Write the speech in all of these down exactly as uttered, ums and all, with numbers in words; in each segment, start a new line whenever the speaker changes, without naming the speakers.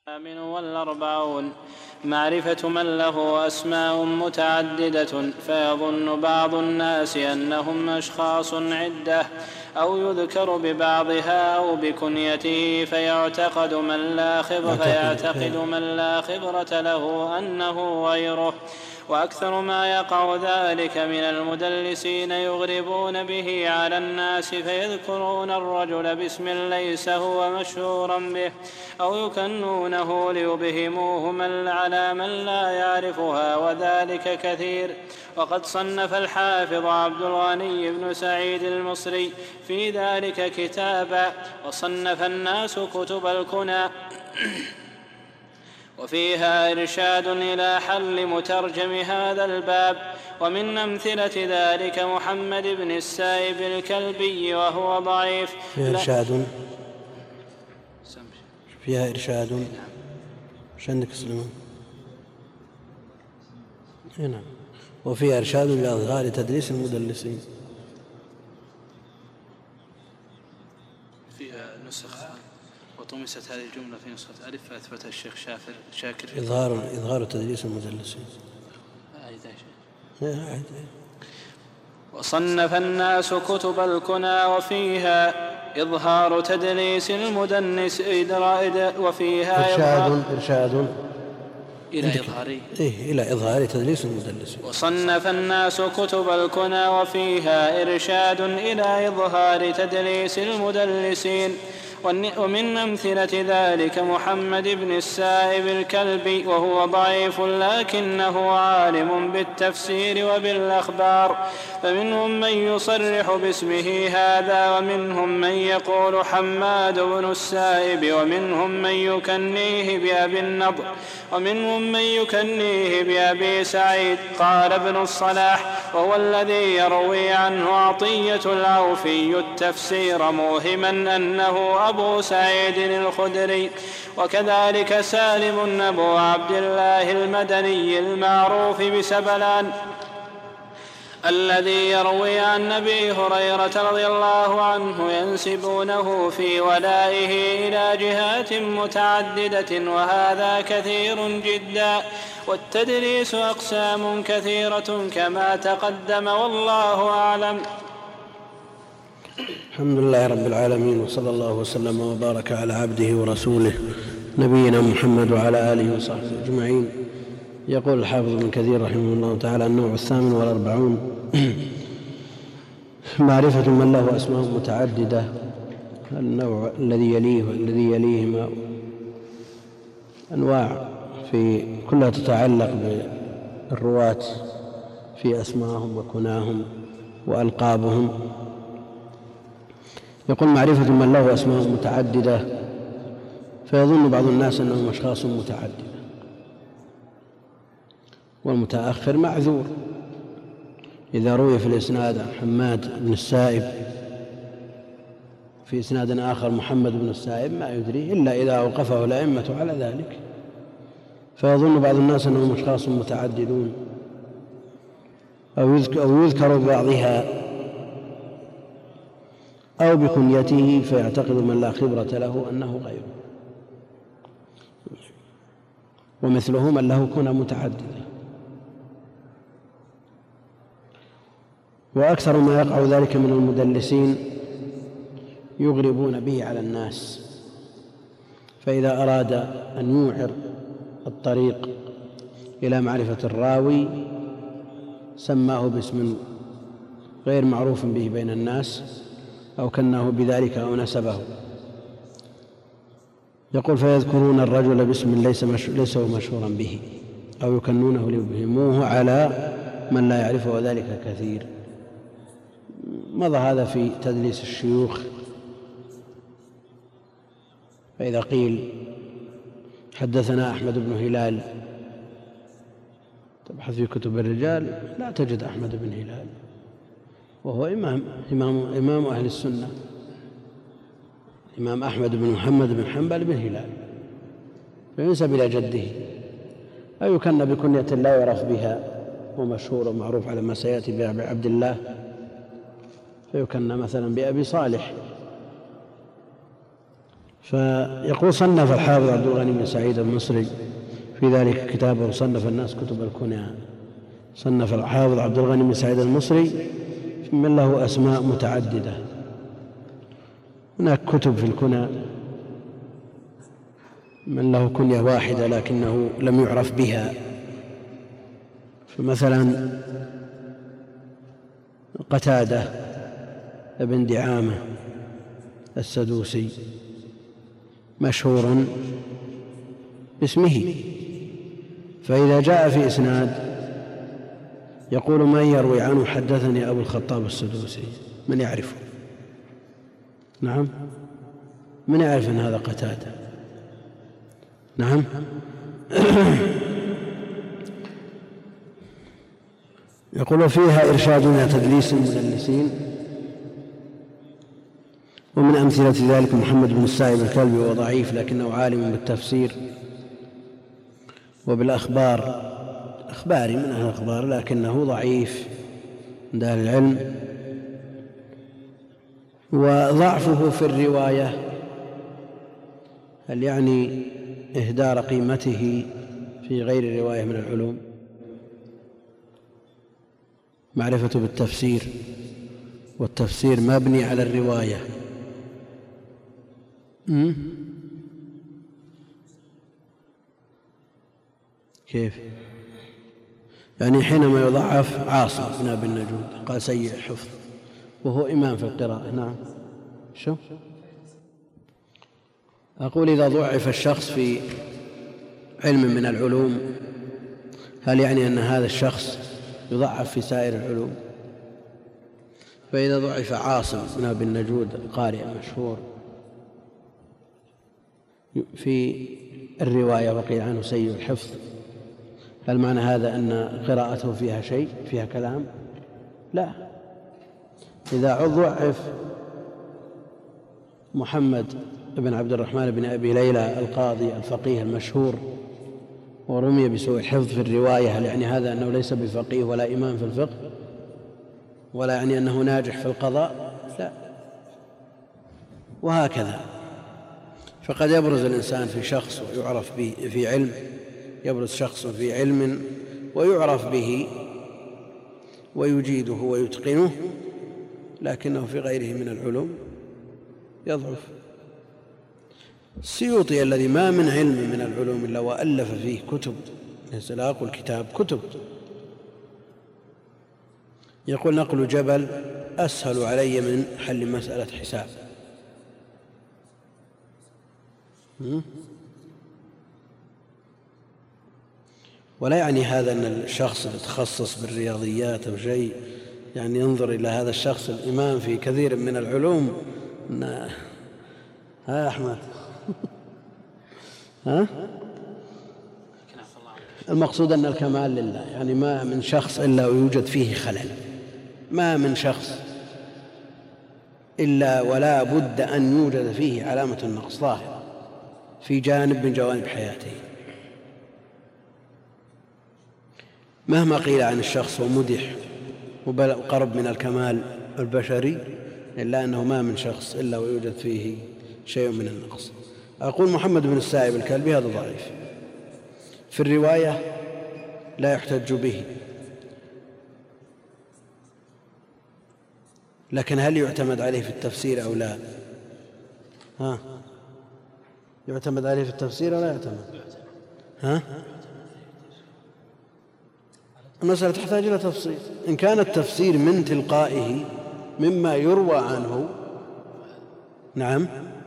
الثامن والأربعون معرفة من له أسماء متعددة، فيظن بعض الناس أنهم أشخاص عدة، أو يذكر ببعضها أو بكنيته فيعتقد من لا خبرة, فيعتقد من لا خبرة له أنه غيره. وأكثر ما يقع ذلك من المدلسين يغربون به على الناس، فيذكرون الرجل باسم ليس هو مشهورا به، أو يكنونه ليبهموه من على من لا يعرفها، وذلك كثير. وقد صنف الحافظ عبد الغني بن سعيد المصري في ذلك كتابا، وصنف الناس كتب الكنى وفيها إرشاد إلى حل مترجم هذا الباب. ومن أمثلة ذلك محمد بن السائب الكلبي وهو ضعيف.
فيها إرشاد فيها إرشاد شندك سلمان هنا. وفيها إرشاد لأظهار تدليس المدلسين.
فيها نسخ وطمست هذه الجملة في نسخة ألف فأثبت الشيخ شافر شاكر
إظهار إظهار تدليس المدلسين.
وصنف الناس كتب الكنى وفيها إظهار تدليس المدنس، وفيها
إرشاد إرشاد
إلى إظهار
إيه إلى إظهار تدليس المدلس.
وصنف الناس كتب الكنى وفيها إرشاد إلى إظهار تدليس المدلسين. ومن أمثلة ذلك محمد بن السائب الكلبي وهو ضعيف لكنه عالم بالتفسير وبالأخبار، فمنهم من يصرح باسمه هذا، ومنهم من يقول حماد بن السائب، ومنهم من يكنيه بأبي النضر، ومنهم من يكنيه بأبي سعيد. قال ابن الصلاح وهو الذي يروي عنه عطية العوفي التفسير موهما أنه أبو سعيد الخدري. وكذلك سالم أبو عبد الله المدني المعروف بسبلان الذي يروي عن أبي هريرة رضي الله عنه ينسبونه في ولائه إلى جهات متعددة، وهذا كثير جدا. والتدليس أقسام كثيرة كما تقدم، والله أعلم.
الحمد لله رب العالمين، وصلى الله وسلم وبارك على عبده ورسوله نبينا محمد وعلى آله وصحبه أجمعين. يقول الحافظ ابن كثير رحمه الله تعالى النوع الثامن والأربعون معرفة من له أسماء متعددة. النوع الذي يليه والذي يليهما أنواع في كلها تتعلق بالرواة في أسماءهم وكناهم وألقابهم. يقول معرفة من له أسماء متعددة، فيظن بعض الناس أنهم أشخاص متعددة، والمتأخر معذور إذا روي في الإسناد عن حماد بن السائب، في إسناد آخر محمد بن السائب، ما يدري إلا إذا أوقفه الأئمة على ذلك، فيظن بعض الناس أنهم أشخاص متعددون، أو يذكر ببعضها أو بكنيته فيعتقد من لا خبرة له أنه غيره. ومثله من له كنى متعددة. وأكثر ما يقع ذلك من المدلسين يغربون به على الناس، فإذا أراد أن يوعر الطريق إلى معرفة الراوي سماه باسم غير معروف به بين الناس، أو كناه بذلك أو نسبه. يقول فيذكرون الرجل باسم ليس, ليس هو مشهورا به، أو يكنونه ليبهموه على من لا يعرفه، وذلك كثير. مضى هذا في تدليس الشيوخ، فإذا قيل حدثنا أحمد بن هلال تبحث في كتب الرجال لا تجد أحمد بن هلال، وهو إمام, إمام, إمام أهل السنة، إمام أحمد بن محمد بن حنبل بن هلال، فينسب إلى جده، أو يكن بكنية لا يعرف بها ومشهور ومعروف على ما سيأتي بأبي عبد الله، فيكن مثلا بأبي صالح، فيقول صنف الحافظ عبد الغني بن سعيد المصري في ذلك كتابه صنف الناس كتب الكنى. صنف الحافظ عبد الغني بن سعيد المصري من له أسماء متعددة. هناك كتب في الكنى من له كنية واحدة لكنه لم يعرف بها، فمثلا قتادة ابن دعامة السدوسي مشهور باسمه، فإذا جاء في إسناد يقول من يروي عنه حدثني أبو الخطاب السدوسي، من يعرفه؟ نعم، من يعرف أن هذا قتادة؟ نعم. يقول فيها إرشاد إلى تدليس المدلسين، ومن أمثلة ذلك محمد بن السائب الكلبي، وهو ضعيف لكنه عالم بالتفسير وبالأخبار، أخباري من أهل الأخبار لكنه ضعيف عند أهل العلم. وضعفه في الرواية هل يعني إهدار قيمته في غير الرواية من العلوم؟ معرفة بالتفسير، والتفسير مبني على الرواية. م? كيف؟ يعني حينما يضعف عاصم بن أبي النجود قال سيء الحفظ وهو إمام في القراءة. نعم. شو؟ أقول إذا ضعف الشخص في علم من العلوم هل يعني أن هذا الشخص يضعف في سائر العلوم؟ فإذا ضعف عاصم بن أبي النجود القارئ المشهور في الرواية وقيل عنه سيء الحفظ، هل معنى هذا أن قراءته فيها شيء، فيها كلام؟ لا. إذا ضعف محمد بن عبد الرحمن بن أبي ليلى القاضي الفقيه المشهور ورمي بسوء الحفظ في الرواية، هل يعني هذا أنه ليس بفقيه ولا إمام في الفقه، ولا يعني أنه ناجح في القضاء؟ لا. وهكذا. فقد يبرز الإنسان في شخص ويعرف به في علم، يبرز شخص في علم ويعرف به ويجيده ويتقنه، لكنه في غيره من العلوم يضعف. السيوطي الذي ما من علم من العلوم إلا وألف فيه كتب، ليس لا أقول كتاب، كتب، يقول نقل جبل أسهل علي من حل مسألة حساب. ولا يعني هذا أن الشخص يتخصص بالرياضيات أو شيء يعني ينظر إلى هذا الشخص الإمام في كثير من العلوم. ها أحمد ها؟ المقصود أن الكمال لله، يعني ما من شخص إلا ويوجد فيه خلل، ما من شخص إلا ولا بد أن يوجد فيه علامة النقص ظاهرة في جانب من جوانب حياته. مهما قيل عن الشخص ومدح وقرب من الكمال البشري إلا أنه ما من شخص إلا ويوجد فيه شيء من النقص. أقول محمد بن السائب الكلبي هذا ضعيف في الرواية لا يحتج به، لكن هل يعتمد عليه في التفسير أو لا؟ ها؟ يعتمد عليه في التفسير أو لا يعتمد؟ ها؟ المسألة تحتاج إلى تفصيل. إن كان التفسير من تلقائه مما يروى عنه نعم،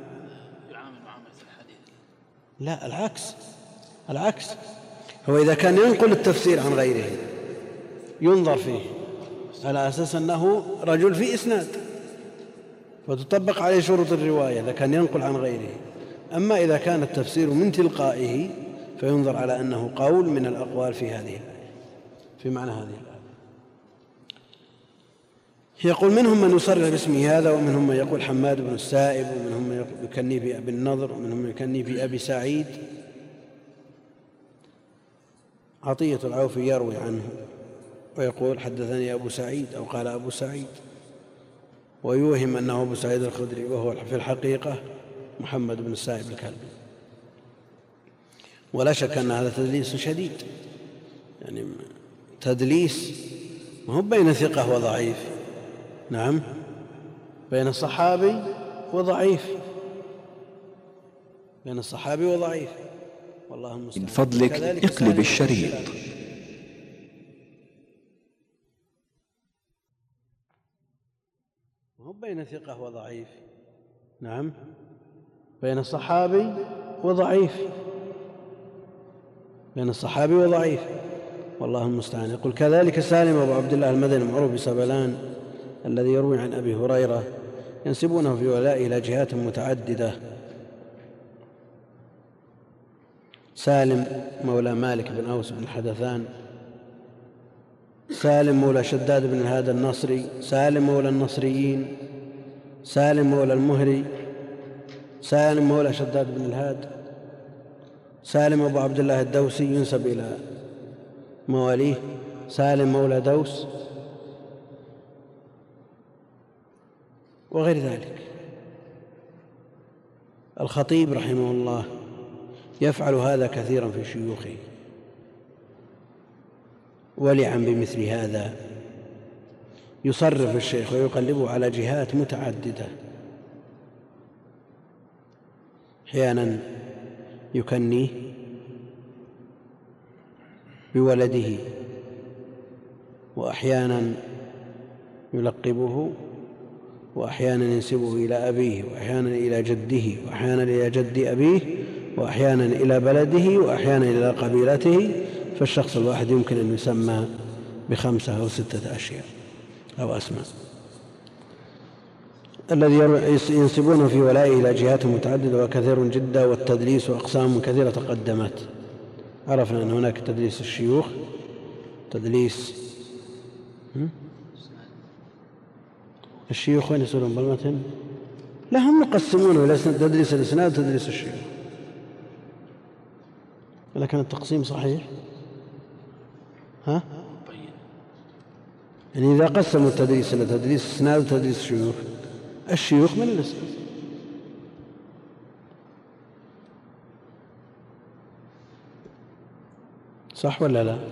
لا العكس، العكس هو إذا كان ينقل التفسير عن غيره ينظر فيه على أساس أنه رجل في إسناد فتطبق عليه شروط الرواية إذا كان ينقل عن غيره. أما إذا كان التفسير من تلقائه فينظر على أنه قول من الأقوال في هذه الآية، في معنى هذه الآية. يقول منهم من يصرح باسمه هذا، ومنهم من يقول حماد بن السائب، ومنهم من يكني بأبي النضر، ومنهم من يكني بأبي سعيد. عطية العوفي يروي عنه ويقول حدثني أبو سعيد أو قال أبو سعيد، ويوهم أنه أبو سعيد الخدري وهو في الحقيقة محمد بن السائب الكلبي. ولا شك أن هذا تدليس شديد، يعني تدليس ما هو بين ثقة وضعيف، نعم، بين الصحابي وضعيف، بين الصحابي وضعيف، والله المستعان.
من فضلك اقلب الشريط.
ما هو بين ثقة وضعيف، نعم، بين الصحابي وضعيف، بين الصحابي وضعيف، والله المستعان. يقول كذلك سالم أبو عبد الله المدني المعروف بسبلان الذي يروي عن أبي هريرة ينسبونه في ولائه إلى جهات متعددة. سالم مولى مالك بن أوس بن الحدثان، سالم مولى شداد بن الهاد النصري، سالم مولى النصريين، سالم مولى المهري، سالم مولى شداد بن الهاد، سالم أبو عبد الله الدوسي ينسب إلى مواليه، سالم مولى دوس، وغير ذلك. الخطيب رحمه الله يفعل هذا كثيرا في شيوخه، ولعا بمثل هذا يصرف الشيخ ويقلبه على جهات متعددة، أحيانا يكنيه بولده، وأحيانا يلقبه، وأحيانا ينسبه إلى أبيه، وأحيانا إلى جده، وأحيانا إلى جد أبيه، وأحيانا إلى بلده، وأحيانا إلى قبيلته. فالشخص الواحد يمكن أن يسمى بخمسة أو ستة أشياء أو أسماء. الذي ينسبونه في ولائه إلى جهات متعددة وكثير جدا، والتدليس أقسام كثيرة تقدمت. عرفنا أن هناك تدليس الشيوخ، تدليس الشيوخ، وين يسألون بالمتن؟ لا، هم يقسمونه إلى تدليس الإسناد وتدليس الشيوخ، لكن التقسيم صحيح. ها؟ يعني إذا قسموا التدليس إلى تدليس الإسناد وتدليس الشيوخ، الشيوخ من الإسناد، صح ولا لا؟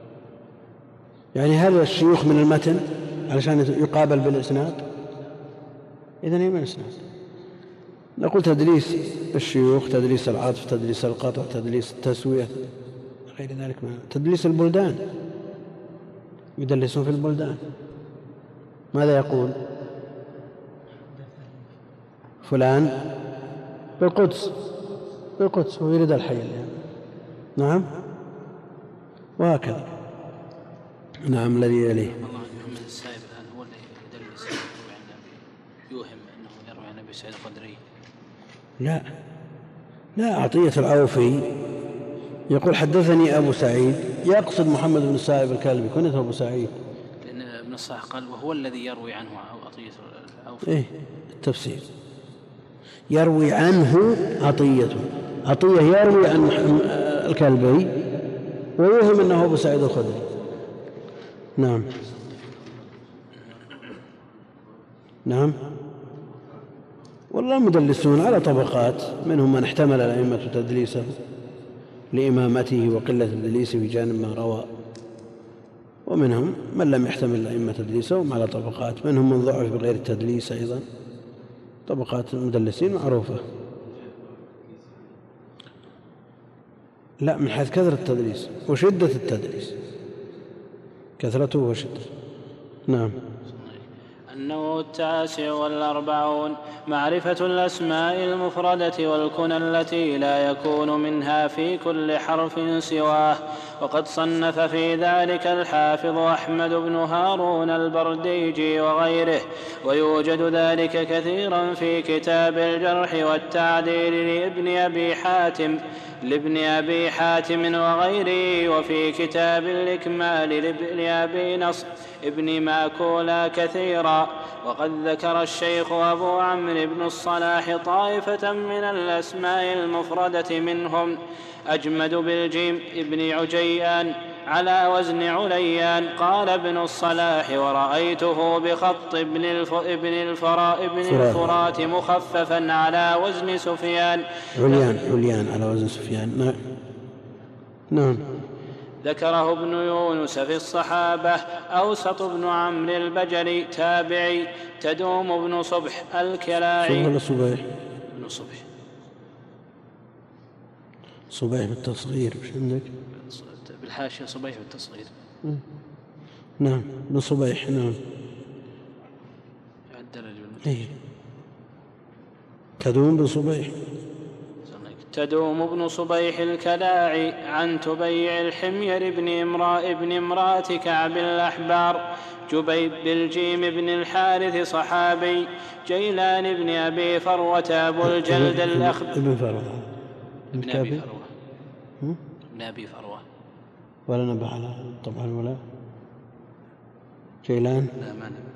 يعني هل الشيوخ من المتن علشان يقابل بالإسناد؟ إذن هي من الإسناد. نقول تدليس الشيوخ، تدليس العطف، تدليس القطع، تدليس التسوية، غير ذلك. تدليس البلدان، يدلسون في البلدان، ماذا يقول؟ فلان بالقدس، بالقدس، ويريد الحي يعني. نعم، وهكذا. نعم. الذي يليه
محمد السائب الآن هو الذي يدلس يروي عن النبي، يوهم أنه يروي عن أبي سعيد الخدري.
لا لا، عطية العوفي يقول حدثني أبو سعيد، يقصد محمد بن السائب الكلبي، كنته أبو سعيد،
لأن ابن الصلاح قال وهو الذي يروي عنه عطية العوفي.
إيه التفسير، يروي عنه عطية، عطية يروي عن الكلبي ويوهم أنه أبو سعيد الخدري. نعم نعم. والله مدلسون على طبقات، منهم من احتمل الأئمة تدليسه لإمامته وقلة تدليسه في جانب ما روى، ومنهم من لم يحتمل الأئمة تدليسهم على طبقات، منهم من ضعف بغير التدليس أيضا. طبقات المدلسين معروفة. لا، من حيث كثرة التدليس وشدة التدليس، كثرته وشدة. نعم.
النوع التاسع والأربعون معرفة الأسماء المفردة والكنى التي لا يكون منها في كل حرف سواه. وقد صنف في ذلك الحافظ أحمد بن هارون البرديجي وغيره، ويوجد ذلك كثيرا في كتاب الجرح والتعديل لابن أبي حاتم لابن أبي حاتم وغيره، وفي كتاب الإكمال لابن أبي نصر ابن ماكولا كثيرا. وقد ذكر الشيخ أبو عمرو بن الصلاح طائفة من الأسماء المفردة، منهم أجمد بالجيم ابن عجيان على وزن عليان. قال ابن الصلاح: ورأيته بخط ابن, الف... ابن, الفرا... ابن الفرات مخففا على وزن سفيان.
عليان عليان على وزن سفيان. نعم.
ذكره ابن يونس في الصحابة. أوسط بن عمرو البجلي تابعي. تدوم بن صبح الكلاعي.
ولا صبيح؟
ابن صبح.
صبيح بالتصغير مش عندك؟
بالحاشية صبيح بالتصغير.
نعم بن صبيح. نعم. إيه. تدوم بن صبيح.
تدوم بن صبيح الكلاعي عن تبيع الحمير بن امرأة ابن امرأة كعب الأحبار. جبيب بالجيم بن الحارث صحابي. جيلان بن أبي فروة أبو الجلد الأخبار.
ابن فروة
ابن أبي فروة ابن أبي فروة
ولا نبه على طبعا ولا جيلان.
لا ما نبه.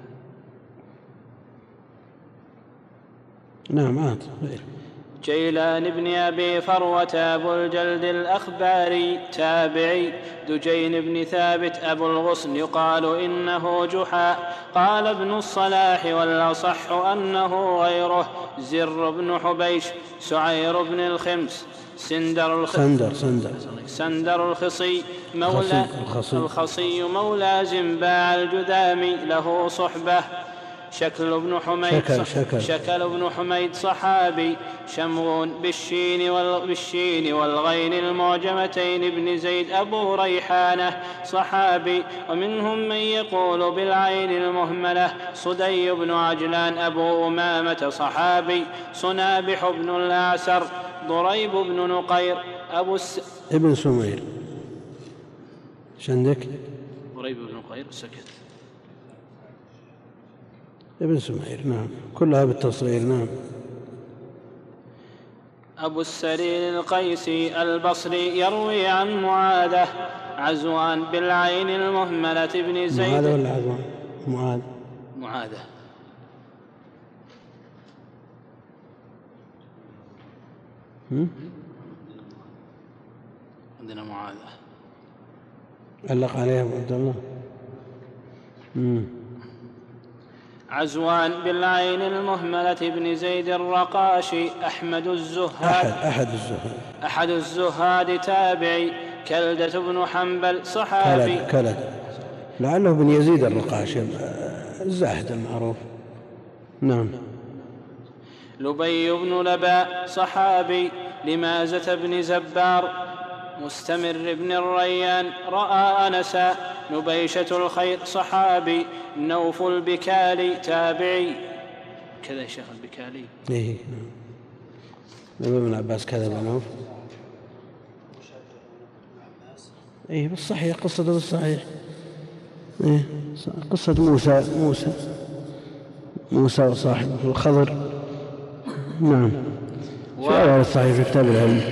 نعم عاد غير.
جيلان بن أبي فروة أبو الجلد الأخباري تابعي. دجين بن ثابت أبو الغصن يقال إنه جحا. قال ابن الصلاح: والأصح أنه غيره. زر بن حبيش. سعير بن الخمس. سندر الخ...
سندر سندر
سندر الخصي مولى
الخصي,
الخصي مولى زنباع الجذامي له صحبة. شكل بن حميد
شكل, شكل.
شكل بن حميد صحابي. شمغون بالشين, وال... بالشين والغين المعجمتين بن زيد أبو ريحانة صحابي. ومنهم من يقول بالعين المهملة. صدي بن عجلان أبو أمامة صحابي. صنابح بن الأعسر. ضريب بن نقير أبو الس...
ابن سمير. شندك؟
ضريب بن نقير سكت.
ابن سمير. نعم كلها بالتصغير. نعم.
أبو السرير القيسي البصري يروي عن معاذة. عزوان بالعين المهملة بن زيد.
معاذة ولا عزوان؟ معاذ.
معاذة. عندنا معاذة.
علق عليها أبو عبد الله.
عزوان بالعين المهملة بن زيد الرقاشي. أحمد الزهاد.
أحد, أحد الزهاد.
أحد الزهاد تابعي. كلدة بن حنبل صحابي.
كلد, كلد. لعله بن يزيد الرقاشي الزاهد المعروف. نعم.
لبي بن لباء صحابي. لمازة بن زبار. مستمر بن الريان رأى أنسا. نبيشة الخير صحابي. نوف البكالي تابعي. كذا شيخ البكالي.
إيه نعم. ابن عباس كذا بنوف. إيه بالصحيح قصة بالصحيح. إيه قصة موسى موسى موسى وصاحبه الخضر. نعم. في أول الصحيح في كتاب العلم.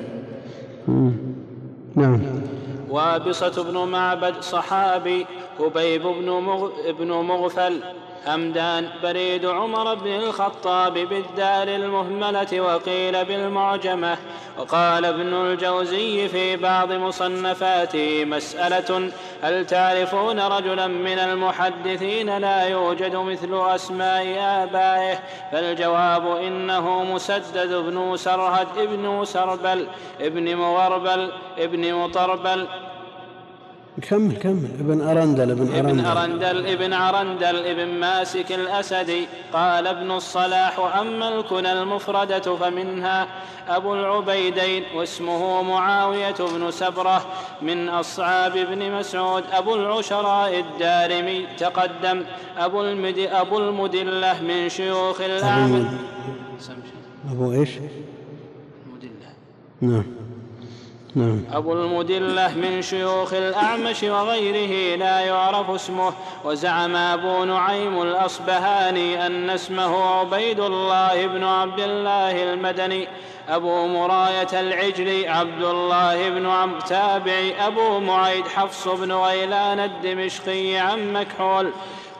نعم.
وابصة بن معبد صحابي. هبيب بن, مغ... بن مغفل. همدان بريد عمر بن الخطاب بالدال المهملة وقيل بالمعجمة. وقال ابن الجوزي في بعض مصنفاته: مسألة: هل تعرفون رجلا من المحدثين لا يوجد مثل أسماء آبائه؟ فالجواب: إنه مسدد بن سرهد ابن سربل ابن مغربل ابن مطربل.
كمل كمل. ابن أرندل ابن أرندل
ابن أرندل ابن عرندل ابن ماسك الأسدي. قال ابن الصلاح: وأما الكنى المفردة فمنها أبو العبيدين واسمه معاوية بن سبرة من أصحاب ابن مسعود. أبو العشراء الدارمي تقدم. أبو, المد... أبو المدلة من شيوخ الأعمش.
أبو إيش؟
مدلة.
نعم نعم.
أبو المدلة من شيوخ الأعمش وغيره لا يعرف اسمه. وزعم أبو نعيم الأصبهاني أن اسمه عبيد الله بن عبد الله المدني. أبو مراية العجلي عبد الله بن عمرو تابعي. أبو معيد حفص بن غيلان الدمشقي عن مكحول.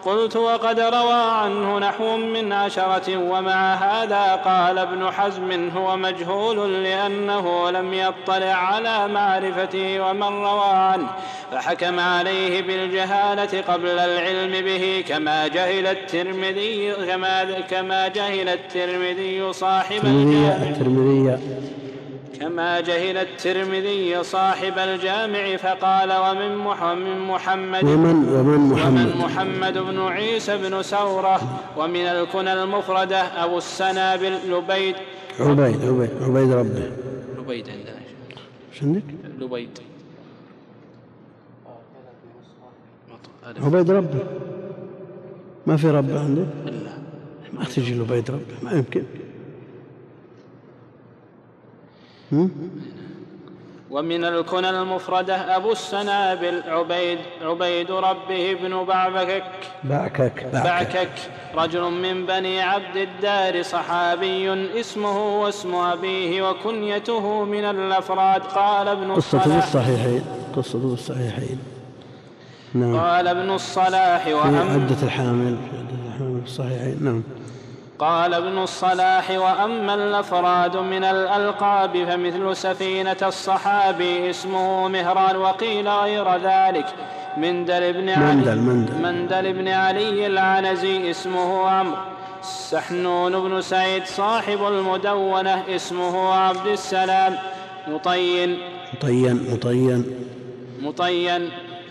قلت وقد روى عنه نحو من عشرة. ومع هذا قال ابن حزم هو مجهول لأنه لم يطلع على معرفته ومن روى عنه، فحكم عليه بالجهالة قبل العلم به، كما جهل الترمذي كما, كما جهل الترمذي صاحب الجامع كما جهل الترمذي صاحب الجامع فقال ومن محمد
ومن, ومن محمد,
ومن محمد بن عيسى بن سورة. ومن الكنى المفردة أبو السنابل لبيد
عبيد عبيد, عبيد ربه
لبيد عندنا
شنك
لبيد
عبيد ربه ما في ربه عندك
لا
ما تجي لبيد ربه ما يمكن.
ومن الكنى المفردة أبو السنابل عبيد, عبيد ربه بن بعكك
بعكك,
بعكك رجل من بني عبد الدار صحابي اسمه واسم أبيه وكنيته من الأفراد. قال ابن
الصلاح قصة الصحيحين قصة الصحيحين نعم.
قال ابن الصلاح وأم
عدة الحامل في عدة الحامل في الصحيحين نعم.
قال ابن الصلاح وأما الأفراد من الألقاب فمثل سفينة الصحابي اسمه مهران، وقيل غير ذلك مندل بن علي,
مندل مندل.
مندل بن علي العنزي اسمه عمرو. سحنون بن سعيد صاحب المدونة اسمه عبد السلام. مطين
مطين مطين
مطين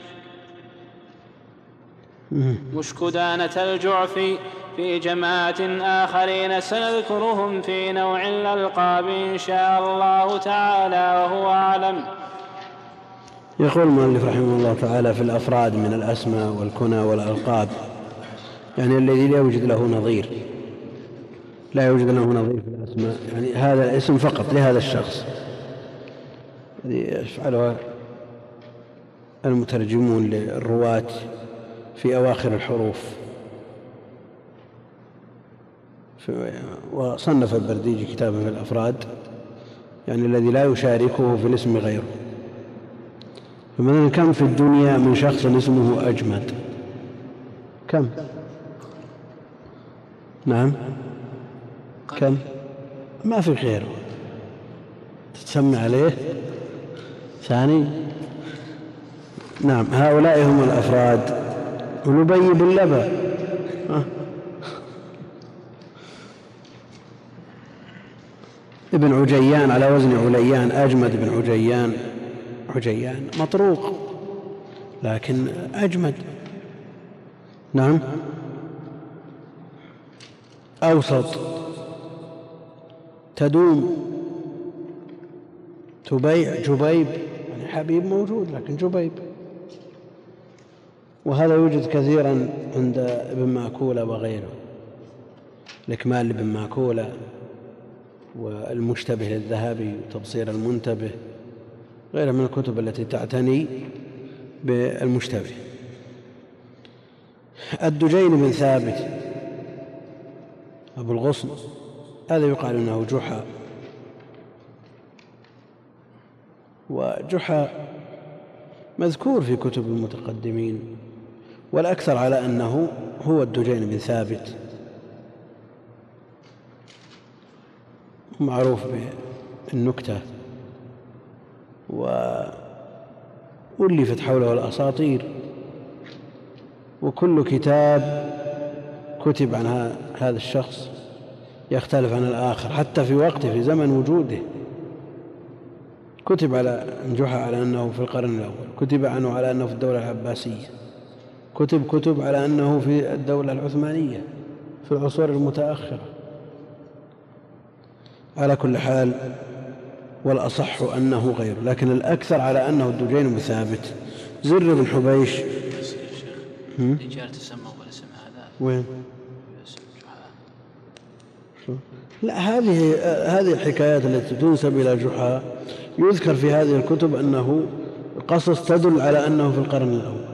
مشكدانة الجعفي في جماعة آخرين سنذكرهم في نوع الألقاب إن شاء الله تعالى وهو أعلم.
يقول المؤلف رحمه الله تعالى في الأفراد من الأسماء والكنى والألقاب يعني الذي لا يوجد له نظير لا يوجد له نظير في الأسماء، يعني هذا الاسم فقط لهذا الشخص الذي يفعلها المترجمون للرواة في أواخر الحروف. وصنف البرديجي كتابا في الأفراد يعني الذي لا يشاركه في الاسم غيره. فمثلا كم في الدنيا من شخص اسمه أجمد؟ كم؟ نعم كم؟ ما في غيره تتسمى عليه ثاني. نعم هؤلاء هم الأفراد. ولبي بن لبى ابن عجيان على وزن عليان أجمد بن عجيان. عجيان مطروق لكن أجمد. نعم أوسط تدوم تبيع جبيب يعني حبيب موجود لكن جبيب. وهذا يوجد كثيرا عند ابن ماكولة وغيره. الإكمال لابن ماكولة والمشتبه للذهبي وتبصير المنتبه غيرها من الكتب التي تعتني بالمشتبه. الدجين بن ثابت أبو الغصن هذا يقال أنه جحا، وجحا مذكور في كتب المتقدمين والأكثر على أنه هو الدجين بن ثابت، معروف بالنكتة وألفت حوله الأساطير، وكل كتاب كتب عن هذا الشخص يختلف عن الآخر حتى في وقته في زمن وجوده. كتب على جحا على أنه في القرن الأول، كتب عنه على أنه في الدولة العباسية، كتب كتب على أنه في الدولة العثمانية في العصور المتأخرة. على كل حال والأصح أنه غيره، لكن الأكثر على أنه الدجين بن ثابت. زر بن حبيش
رجال تسموا بالاسم هذا
وين؟ لا هذه هذه الحكايات التي تنسب إلى جحا يذكر في هذه الكتب أنه قصص تدل على أنه في القرن الأول،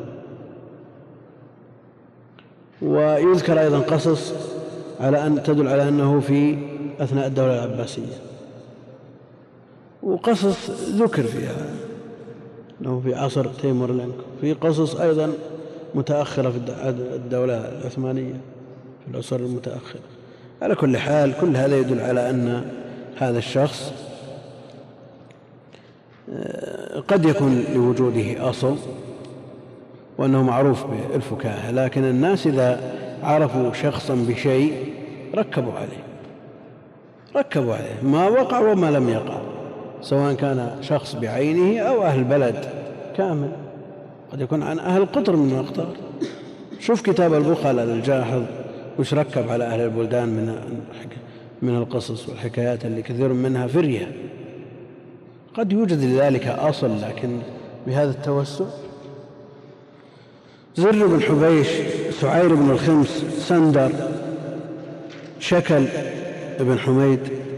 ويذكر أيضا قصص على أن تدل على أنه في أثناء الدولة العباسية، وقصص ذكر فيها أنه في عصر تيمور لنك، في قصص أيضا متأخرة في الدولة العثمانية في العصور المتأخرة. على كل حال كل هذا يدل على أن هذا الشخص قد يكون لوجوده أصل وأنه معروف بالفكاهة، لكن الناس إذا عرفوا شخصا بشيء ركبوا عليه ركبوا عليه ما وقع وما لم يقع، سواء كان شخص بعينه أو أهل بلد كامل، قد يكون عن أهل قطر من الأقطار. شوف كتاب البخلة للجاحظ وش ركب على أهل البلدان من من القصص والحكايات اللي كثير منها فرية. قد يوجد لذلك أصل، لكن بهذا التوسع. زر بن حبيش، سعير بن الخمس، سندر، شكل بن حميد،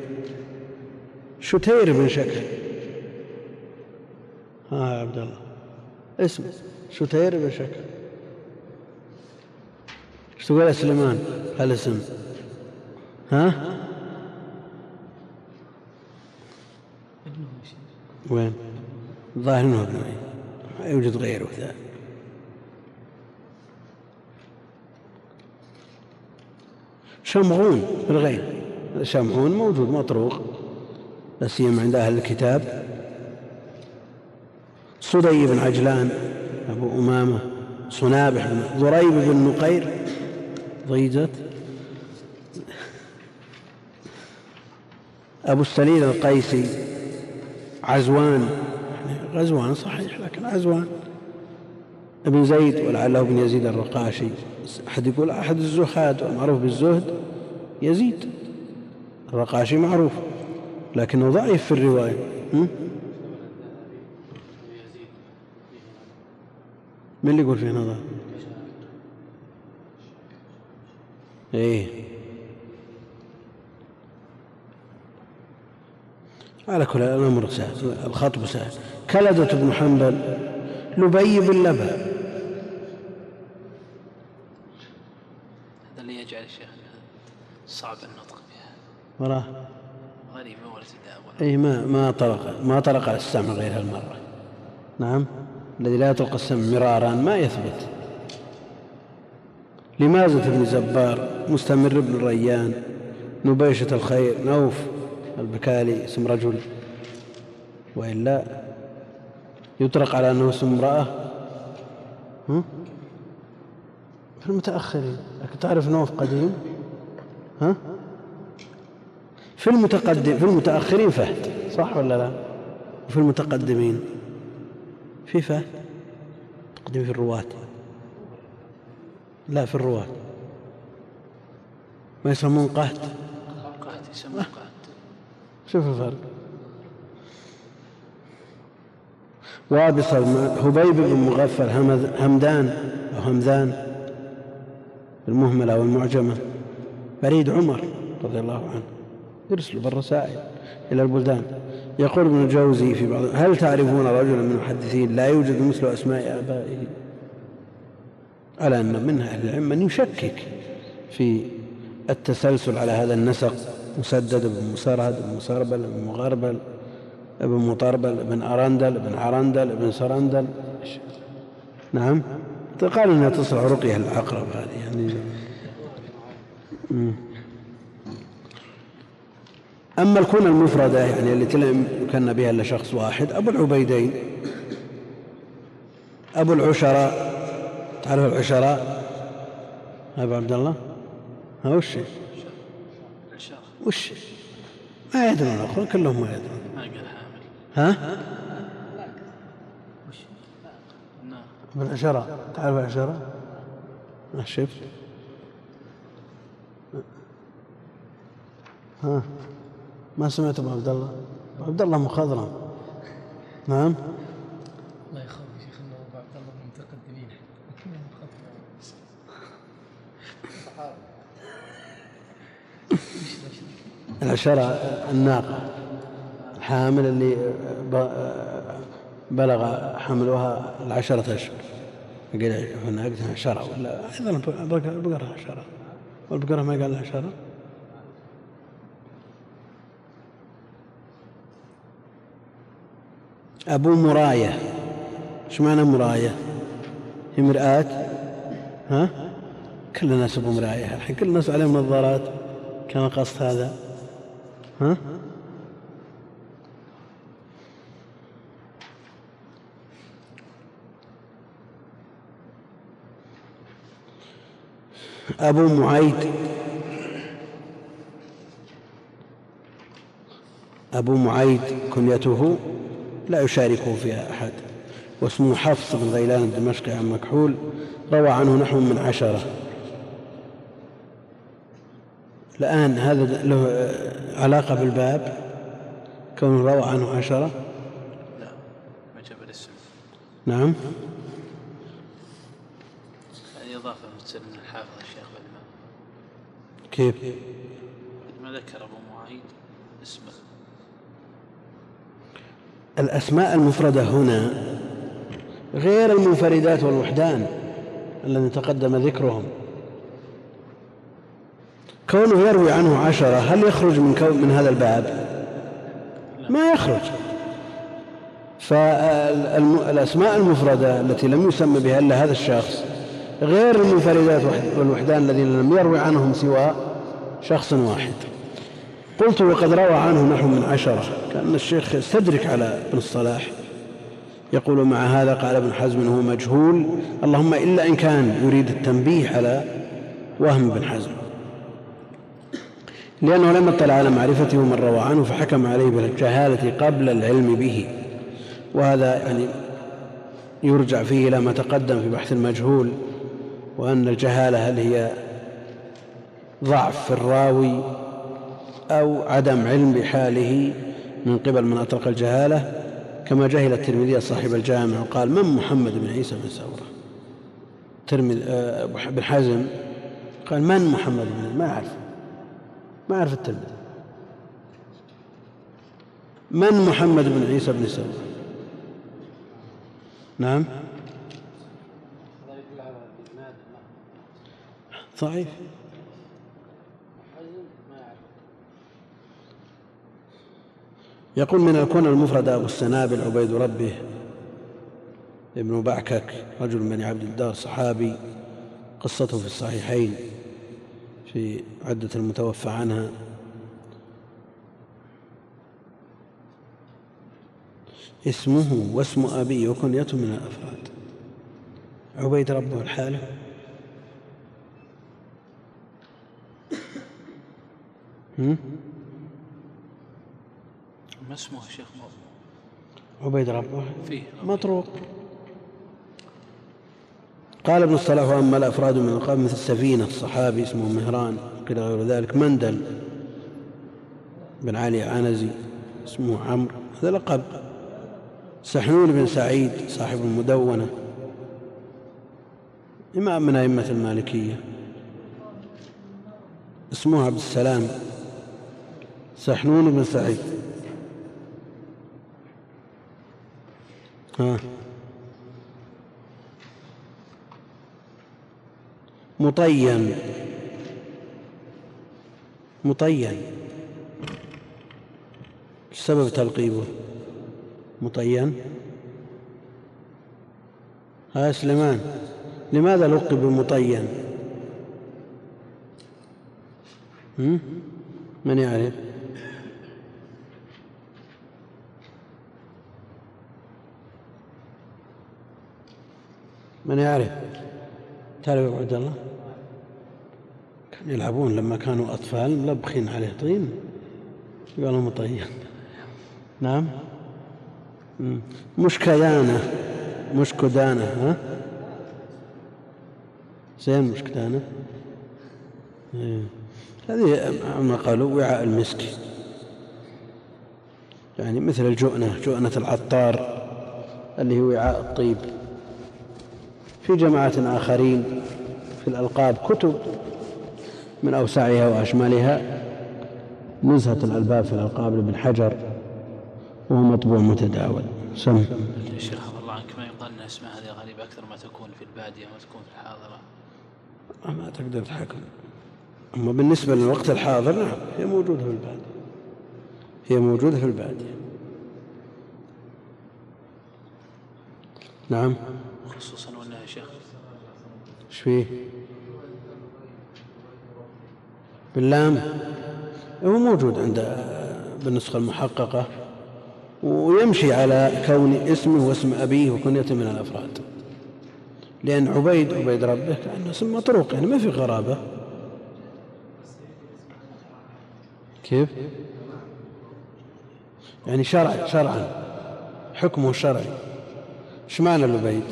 شتير بن شكل. ها يا عبد الله اسمه شتير بن شكل. ايش تقول يا سليمان هالاسم؟ ها وين؟ الظاهر انه ابن معين، ما يوجد غيره ذلك. شمعون بالغين، شمعون موجود مطروق لا سيما عند اهل الكتاب. صدي بن عجلان ابو امامه، صنابح بن ضريب بن نقير ضيجت، ابو السليل القيسي، عزوان، يعني غزوان صحيح لكن عزوان، ابن زيد ولعله ابن يزيد الرقاشي. أحد يقول أحد الزهاد المعروف بالزهد يزيد الرقاشي معروف لكنه ضعيف في الرواية. من اللي يقول فيه نظر؟ ايه على كل الأمر سهل، الخطب سهل. كلدة بن حنبل، لبي بن لبى.
هذا اللي يجعل الشيخ صعب النطق بها،
وراه
غريبة ولا تداول.
اي ما ما طرق ما طرق على السمع غير هالمرة. نعم، الذي لا يطلق السمع مرارا ما يثبت. لمازة بن زبار، مستمر بن ريان، نبيشة الخير، نوف البكالي اسم رجل، وإلا يطلق على أنه اسم امرأة في المتأخرين. لكن تعرف نوف قديم، ها في المتقدم في المتأخرين فهد، صح ولا لا؟ وفي المتقدمين في فهد تقدم في الرواة، لا في الرواة ما يسمون قهت،
قهت يسمون قهت.
شوف الفرق. وابصر هبيب بن مغفر، همدان أو همذان المهملة والمعجمة، بريد عمر رضي الله عنه يرسل بالرسائل إلى البلدان. يقول ابن الجوزي في بعض: هل تعرفون رجلا من المحدثين لا يوجد مثل أسماء آبائه؟ على أن من أهل العلم من يشكك في التسلسل على هذا النسق: مسدد بن مسرهد بن مسربل بن مغربل ابن مطربل ابن أرندل ابن عرندل ابن سرندل. نعم، قال إنها تصلح رقية العقرب هذه يعني. أما الكنى المفردة يعني التي لا يكن بها إلا شخص واحد: أبو العبيدين، أبو العشراء. تعرف العشراء أبو عبد الله؟ ها وش وش ما يدرون الأخرون كلهم ما يدرون.
ما قال حامل.
ها
وش نعم
ابن العشراء. تعرف العشراء؟ ما شفت؟ ها ما سمعت ابو عبد الله؟ ابو عبد الله مخضرم. نعم
الله يخاف يا شيخ انه ابو عبد الله من المتقدمين.
العشرة الناقة الحامل اللي بلغ حملها العشرة أشهر، قيل ناقتها عشرة ولا أيضا البقرة عشرة، والبقرة ما قال عشرة. أبو مراية، شو معنى مراية؟ هي مرآة ها؟ كل الناس يبغون مراية الحين، كل الناس عليهم نظارات. كان قصد هذا. ها؟ أبو معيد أبو معيد كنيته لا يشاركه فيها أحد، واسمه حفص بن غيلان الدمشقي عن مكحول، روى عنه نحو من عشرة. الآن هذا له علاقة بالباب كونه روى عنه عشرة؟
لا، ما جاب الاسم.
نعم.
هذه إضافة تصير من الحافظ الشيخ بالماء.
كيف؟
ما ذكر أبو معيد اسمه.
الأسماء المفردة هنا غير المنفردات والوحدان الذين تقدم ذكرهم. كونه يروي عنه عشرة هل يخرج من, كون من هذا الباب؟ ما يخرج. فالأسماء المفردة التي لم يسمى بها إلا هذا الشخص غير المنفردات والوحدان الذين لم يروي عنهم سوى شخص واحد. قلت وقد روى عنه نحو من عشرة، كأن الشيخ يستدرك على ابن الصلاح، يقول مع هذا قال ابن حزم هو مجهول، اللهم إلا إن كان يريد التنبيه على وهم ابن حزم، لأنه لم يطلع على معرفته من روى عنه فحكم عليه بالجهالة قبل العلم به. وهذا يعني يرجع فيه إلى ما تقدم في بحث المجهول، وأن الجهالة هل هي ضعف في الراوي أو عدم علم بحاله من قبل من أطلق الجهالة، كما جهل الترمذي صاحب الجامع وقال من محمد بن عيسى بن ثورة. ترمذي ابن حزم قال من محمد بن، ما يعرف ما يعرف الترمذي من محمد بن عيسى بن ثورة. نعم ضعيف. يقول من الكون المفرد أبو السنابل عبيد ربه ابن بعكك رجل من بني عبد الدار صحابي، قصته في الصحيحين في عدة المتوفى عنها. اسمه واسم أبيه وكنيته من الأفراد. عبيد ربه الحالة. هم؟
ما اسمه شيخ
عبيد ربه
فيه
مطروق. قال ابن الصلاح وأما الأفراد من القوم مثل السفينة الصحابي اسمه مهران قيل غير ذلك، مندل بن علي عنزي اسمه عمرو هذا لقب، سحنون بن سعيد صاحب المدونة إمام من أئمة المالكية اسمه عبد السلام سحنون بن سعيد. ها مطين مطين سبب تلقيبه مطين. ها سليمان لماذا لقب بمطين؟ من يعرف؟ من يعرف؟ تعرف عبد الله؟ كانوا يلعبون لما كانوا أطفال ملبخين عليه طين قالوا مطين. نعم مشكدانة مشكدانة ها زين مشكدانة إيه. هذه ما قالوا وعاء المسك، يعني مثل الجؤنة جؤنة العطار اللي هو وعاء الطيب. في جماعة آخرين في الألقاب كتب من أوسعها وأشملها نزهة الألباب في الألقاب لابن حجر وهو مطبوع متداول. سم
الشيخ حفظ الله عنك ما يقال أن أسماء هذه غالبة أكثر ما تكون في البادية وما تكون في الحاضرة؟
ما تقدر تحكم. أما بالنسبة للوقت الحاضر نعم هي موجودة في البادية هي موجودة في البادية نعم.
خصوصا وأنها يا شيخ
ايش فيه؟ باللام هو موجود عند بالنسخة المحققة، ويمشي على كون اسمه واسم أبيه وكنيته من الأفراد، لأن عبيد عبيد ربه كأنه اسم مطروق، يعني ما في غرابة. كيف؟ يعني شرع شرعا حكمه الشرعي. ايش معنى العبيد؟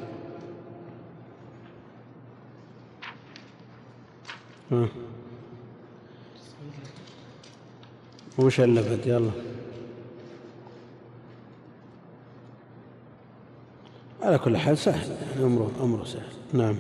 ها وش اللفت؟ يلا على كل حال سهل، يعني أمره أمره سهل. نعم.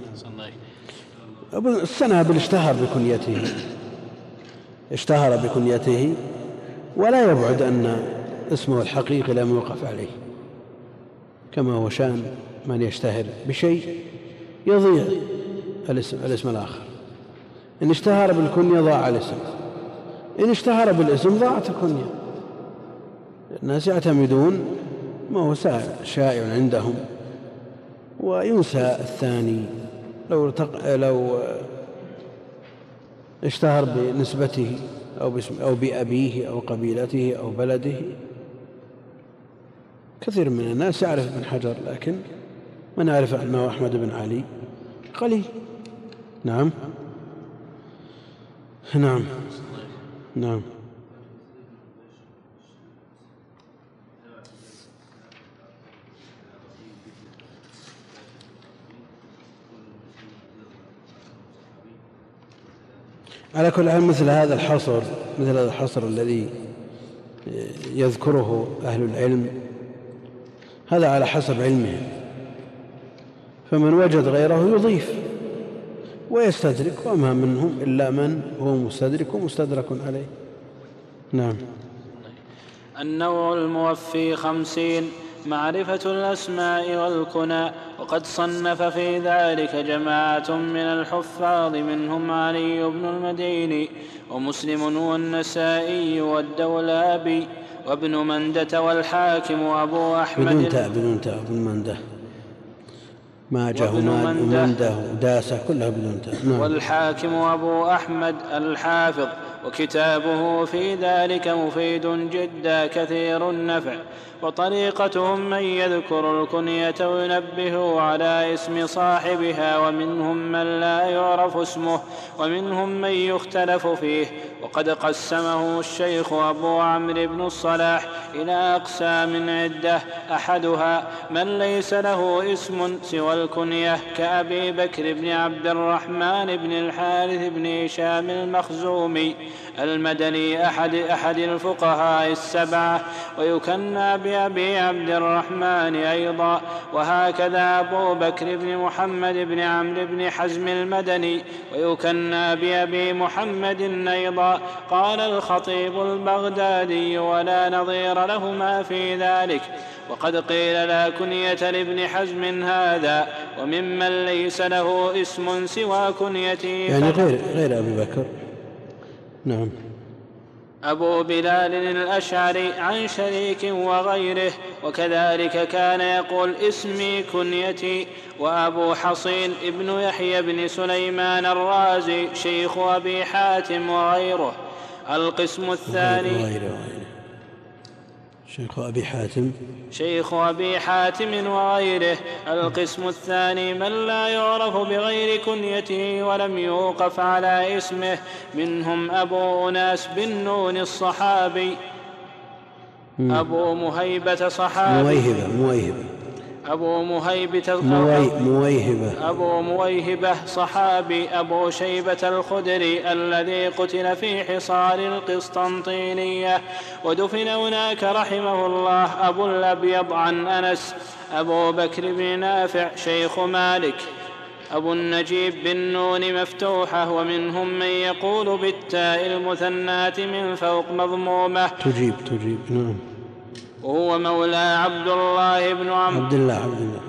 السنابل اشتهر بكنيته اشتهر بكنيته ولا يبعد أن اسمه الحقيقي لم يوقف عليه، كما هو شأن من يشتهر بشيء يضيع الاسم, الاسم الآخر. إن اشتهر بالكنية ضاع الاسم، إن اشتهر بالاسم ضاعت الكنية. الناس يعتمدون ما هو شائع عندهم وينسى الثاني. لو, تق... لو اشتهر بنسبته أو, باسم أو بأبيه أو قبيلته أو بلده، كثير من الناس يعرف ابن حجر، لكن من يعرف أنه أحمد بن علي قليل. نعم نعم نعم. على كل حال مثل هذا الحصر مثل هذا الحصر الذي يذكره أهل العلم هذا على حسب علمه، فمن وجد غيره يضيف ويستدرك، وما منهم إلا من هو مستدرك ومستدرك عليه. نعم.
النوع الموفي خمسين معرفة الأسماء والكنى، وقد صنف في ذلك جماعة من الحفاظ منهم علي بن المديني ومسلم والنسائي والدولابي وابن مندة والحاكم وأبو أحمد
بدون تاء بدون تاء ابن مندة ما جاء منده وداسة كلها بدون تاء. نعم.
والحاكم وأبو أحمد الحافظ، وكتابه في ذلك مفيد جدا كثير النفع. وطريقتهم من يذكر الكنية وينبه على اسم صاحبها، ومنهم من لا يعرف اسمه، ومنهم من يختلف فيه. وقد قسمه الشيخ أبو عمرو بن الصلاح إلى أقسام عدة، أحدها من ليس له اسم سوى الكنية كأبي بكر بن عبد الرحمن بن الحارث بن هشام المخزومي المدني أحد أحد الفقهاء السبعة، ويكنى بأبي عبد الرحمن أيضا. وهكذا أبو بكر بن محمد بن عمرو بن حزم المدني، ويكنى بأبي محمد أيضا. قال الخطيب البغدادي: ولا نظير لهما في ذلك. وقد قيل لا كنية لابن حزم هذا، وممن ليس له اسم سوى كنيته
يعني غير, غير أبي بكر. نعم.
أبو بلال الأشعري عن شريك وغيره، وكذلك كان يقول اسمي كنيتي. وأبو حصين ابن يحيى بن سليمان الرازي شيخ أبي حاتم وغيره. القسم الثاني
وغيره وغيره. شيخ أبي حاتم
شيخ أبي حاتم وغيره. القسم الثاني من لا يعرف بغير كنيته ولم يوقف على اسمه، منهم أبو أناس بن نون الصحابي، أبو مهيبة صحابي
مويهبة مويهبة
أبو مهيبة
مويهبة
أبو مويهبة صحابي، أبو شيبة الخدري الذي قتل في حصار القسطنطينية ودفن هناك رحمه الله. أبو الأبيض عن أنس. أبو بكر بن نافع شيخ مالك. أبو النجيب بالنون مفتوحة، ومنهم من يقول بالتاء المثنات من فوق مضمومة
تجيب تجيب. نعم.
وهو مولى عبد الله بن عمرو
عبد الله عبد الله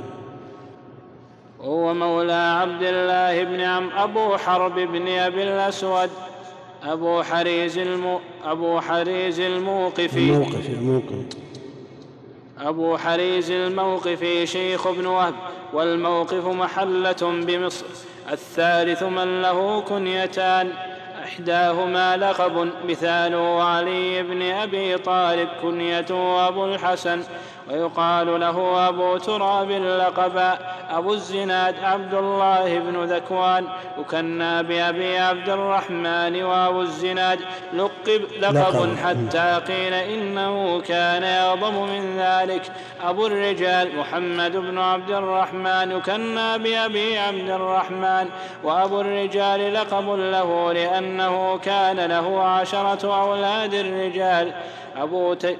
وهو مولى عبد الله بن عمرو. أبو حرب بن أبي الأسود. أبو حريز الم... أبو حريز الموقفي
الموقف الموقف
أبو حريز الموقفي شيخ بن وهب، والموقف محلة بمصر. الثالث من له كنيتان، إحداهما لقب مثاله علي بن أبي طالب كنيته أبو الحسن، ويقال له أبو تراب لقبا. أبو الزناد عبد الله بن ذكوان يكنى بأبي عبد الرحمن، وأبو الزناد لقب لقب حتى قيل إنه كان يغضب من ذلك. أبو الرجال محمد بن عبد الرحمن يكنى بأبي عبد الرحمن، وأبو الرجال لقب له لأنه كان له عشرة أولاد الرجال. أبو ت...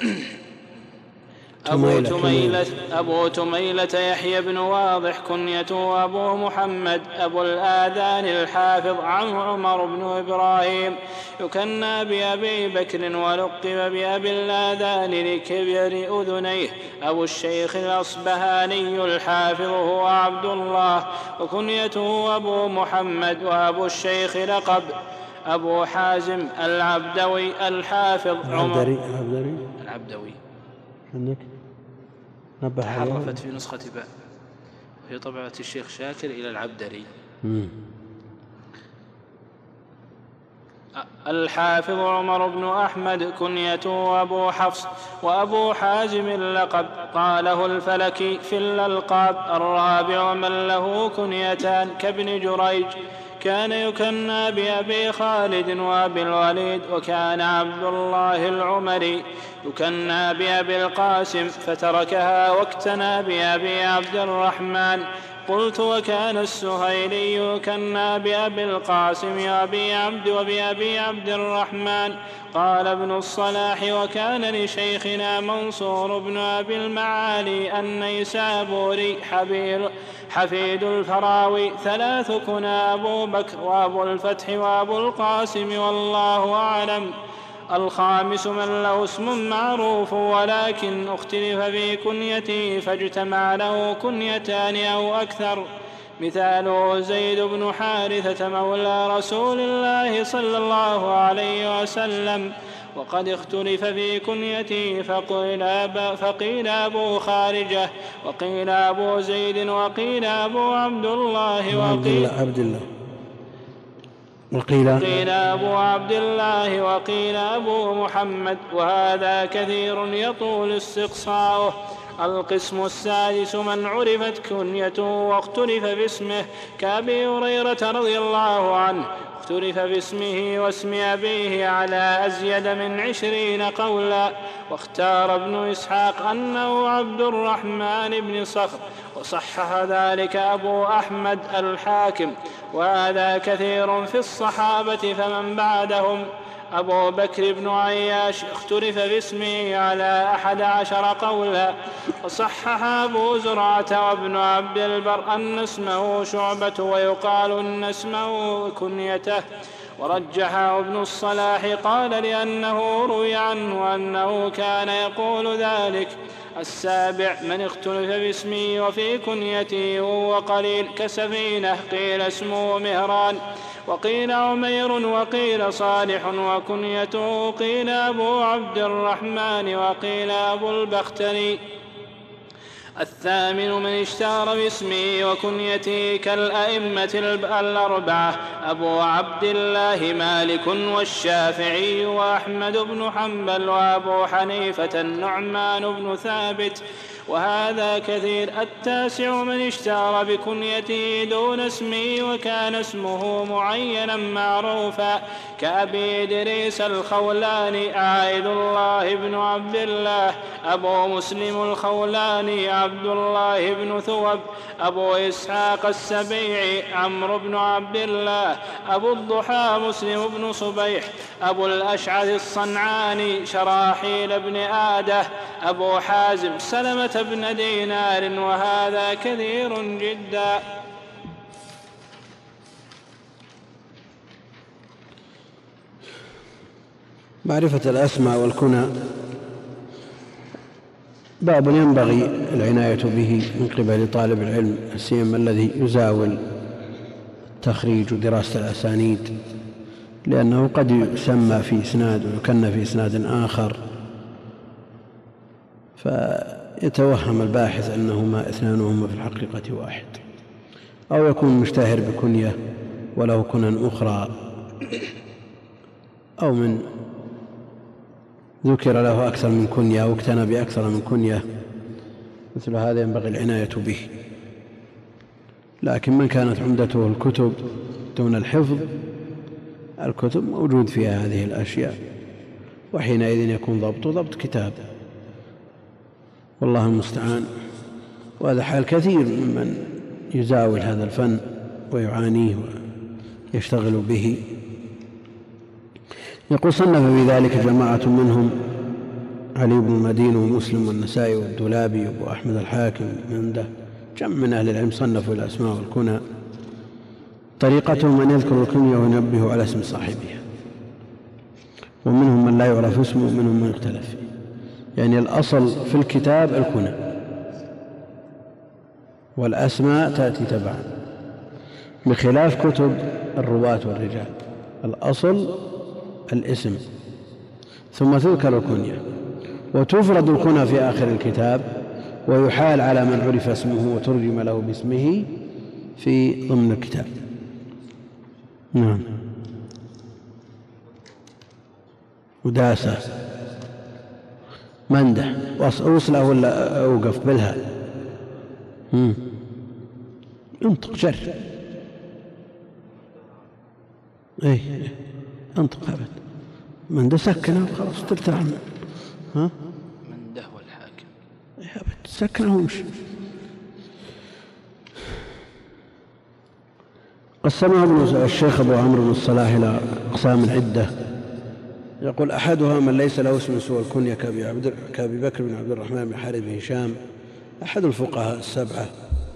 أبو تميلة, أبو تميلة يحيى بن واضح كنيته أبو محمد أبو الآذان الحافظ عن عمر بن إبراهيم يكنى بأبي بكر، ولقب بأبي الآذان لكبر أذنيه. أبو الشيخ الأصبهاني الحافظ هو عبد الله وكنيته أبو محمد، وأبو الشيخ لقب أبو حازم العبدوي الحافظ عمر العبدوي.
عندك
تحرفت في نسخة باء في طبعة الشيخ شاكر إلى العبدري. مم. الحافظ عمر بن أحمد كنيته أبو حفص، وأبو حازم اللقب قاله الفلكي في الألقاب. الرابع من له كنيتان كابن جريج كان يكنى بأبي خالد وأبي الوليد، وكان عبد الله العمري يكنى بأبي القاسم فتركها واكتنى بأبي عبد الرحمن. قلت وكان السهيلي يكنى بأبي القاسم وأبي عبد وبأبي عبد الرحمن. قال ابن الصلاح وكان لشيخنا منصور بن أبي المعالي النيسابوري حفيد الفراوي ثلاث كنى أبو بكر وأبو الفتح وأبو القاسم والله أعلم. الخامس من له اسم معروف ولكن اختلف في كنيته فاجتمع له كنيتان أو أكثر، مثاله زيد بن حارثة مولى رسول الله صلى الله عليه وسلم، وقد اختلف في كنيته فقيل أبو خارجة وقيل أبو زيد وقيل أبو عبد الله وقيل
عبد الله
وقيل, وقيل أبو عبد الله وقيل أبو محمد، وهذا كثير يطول استقصاؤه. القسم السادس من عرفت كنيته واختلف باسمه كأبي هريرة رضي الله عنه اختلف باسمه واسم أبيه على أزيد من عشرين قولا، واختار ابن إسحاق أنه عبد الرحمن بن صخر، وصحح ذلك أبو أحمد الحاكم، وهذا كثير في الصحابة فمن بعدهم. أبو بكر بن عياش اختلف باسمه على أحد عشر قولا، وصحح أبو زرعة وابن عبد البر أن اسمه شعبة ويقال أن اسمه كنيته، ورجحه ابن الصلاح قال لأنه روي عنه أنه كان يقول ذلك. السابع من اختلف باسمه وفي كنيته هو قليل كسفينة قيل اسمه مهران وقيل عمير وقيل صالح، وكنيته قيل أبو عبد الرحمن وقيل أبو البختري. الثامن من اشتهر باسمه وكنيته كالأئمة الأربعة أبو عبد الله مالك والشافعي وأحمد بن حنبل وأبو حنيفة النعمان بن ثابت، وهذا كثير. التاسع من اشتهر بكنيته دون اسمه وكان اسمه معينا معروفا كأبي إدريس الخولاني عائد الله بن عبد الله، أبو مسلم الخولاني عبد الله بن ثوب، أبو إسحاق السبيعي عمرو بن عبد الله، أبو الضحى مسلم بن صبيح، أبو الأشعث الصنعاني شراحيل بن آدة، أبو حازم سلمة بن دينار، وهذا كثير جدا.
معرفة الأسماء والكنى باب ينبغي العناية به من قبل طالب العلم، سيما الذي يزاول تخريج ودراسة الأسانيد، لأنه قد يسمى في إسناد ويكنى في إسناد آخر، ف يتوهم الباحث أنهما اثنانهما في الحقيقة واحد، أو يكون مشتهر بكنية وله كنى أخرى، أو من ذكر له أكثر من كنية أو اكتنى بأكثر من كنية، مثل هذا ينبغي العناية به. لكن من كانت عمدته الكتب دون الحفظ، الكتب موجود فيها هذه الأشياء، وحينئذ يكون ضبط ضبط كتاب، والله المستعان. وهذا حال كثير ممن يزاول هذا الفن ويعانيه ويشتغل به. يقول صنف في ذلك جماعة منهم علي بن المدين ومسلم والنسائي والدولابي وابو أحمد الحاكم منده، جمع من أهل العلم صنفوا الأسماء والكنى. طريقتهم أن يذكروا الكنية وينبهوا على اسم صاحبها، ومنهم من لا يعرف اسمه ومنهم من يختلف فيه. يعني الأصل في الكتاب الكنى، والأسماء تأتي تبعا، بخلاف كتب الرواة والرجال، الأصل الاسم ثم تذكر الكنية، وتفرد الكنى في آخر الكتاب، ويحال على من عرف اسمه وترجم له باسمه في ضمن الكتاب. نعم. وداسة منده وصله ولا أوقف بالها انطق جر ايه انطق أبد منده سكنه وخلاص ترتاح. ها
منده والحاكم
ايه أبد سكنه ومشي. قسمها ابن الشيخ أبو عمرو بن الصلاح إلى أقسام عدة. يقول أحدها من ليس له اسم سوى الكنية كأبي بكر بن عبد الرحمن بن حارث بن هشام أحد الفقهاء السبعة،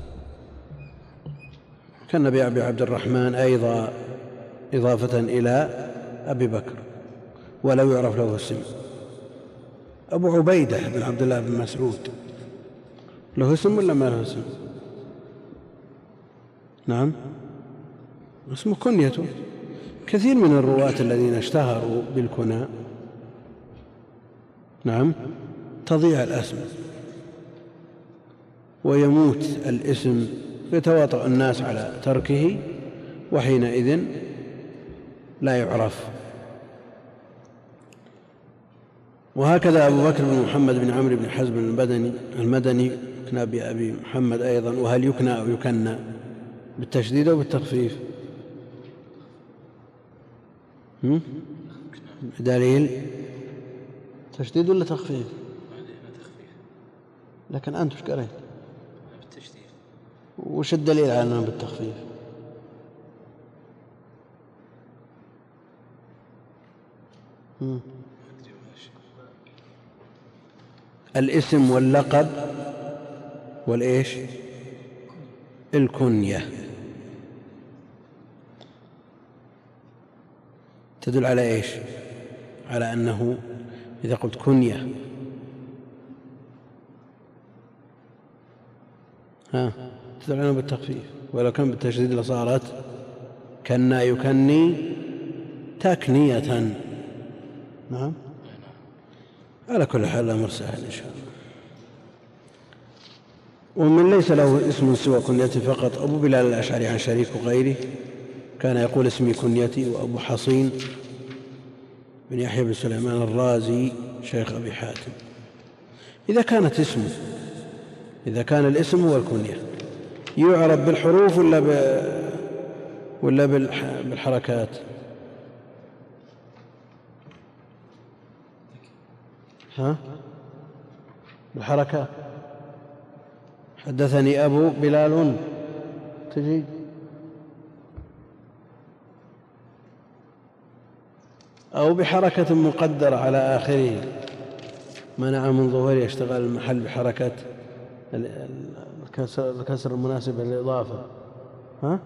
كان أبي عبد الرحمن أيضا إضافة إلى أبي بكر ولو يعرف له اسم. أبو عبيدة بن عبد الله بن مسعود له اسم ولا ما له اسم؟ نعم اسمه كنيته. كثير من الرواة الذين اشتهروا بالكنى نعم تضيع الأسماء ويموت الاسم، يتواطأ الناس على تركه، وحينئذ لا يعرف. وهكذا أبو بكر بن محمد بن عمرو بن حزم المدني المدني يكنى بأبي محمد أيضا. وهل يكنى أو يكنى بالتشديد أو بالتخفيف؟ دليل تشديد ولا تخفيف؟ لكن أنت وش قريت؟
بالتشديد.
وش الدليل على أنه بالتخفيف؟ مم. الاسم واللقب والإيش الكنية تدل على إيش؟ على أنه إذا قلت كنية ها تدل على بالتخفيف، ولو كان بالتشديد لصارت كنا يكني تكنية. نعم على كل حال الأمر سهل إن شاء الله. ومن ليس له اسم سوى كنيته فقط أبو بلال الأشعري عن شريك وغيره كان يقول اسمي كنيتي. وأبو حصين بن يحيى بن سليمان الرازي شيخ أبي حاتم. إذا كانت اسمه إذا كان الاسم هو الكنية يعرف بالحروف ولا ب... ولا بالحركات؟ ها بالحركات. حدثني أبو بلال تجي أو بحركة مقدرة على آخره منع من ظهور يشتغل المحل بحركة الكسر المناسبة للإضافة. ها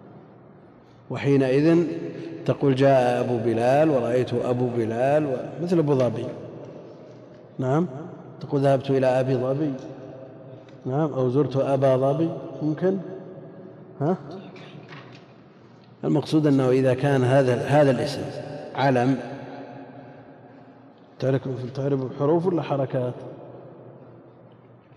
وحينئذ تقول جاء أبو بلال ورأيت أبو بلال مثل أبو ظبي. نعم تقول ذهبت إلى أبي ظبي. نعم أو زرت أبا ظبي ممكن. ها المقصود أنه إذا كان هذا هذا الاسم علم تعرف حروف ولا حركات؟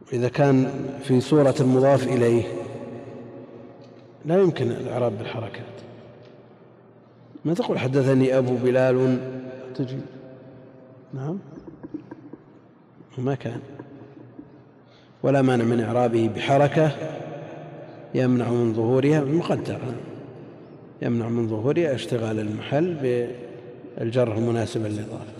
إذا كان في صورة المضاف إليه لا يمكن الإعراب بالحركات. ما تقول حدثني أبو بلال تجي نعم ما كان، ولا مانع من إعرابه بحركة يمنع من ظهورها مقدرة، يمنع من ظهورها اشتغال المحل بالجر المناسب للإضافة.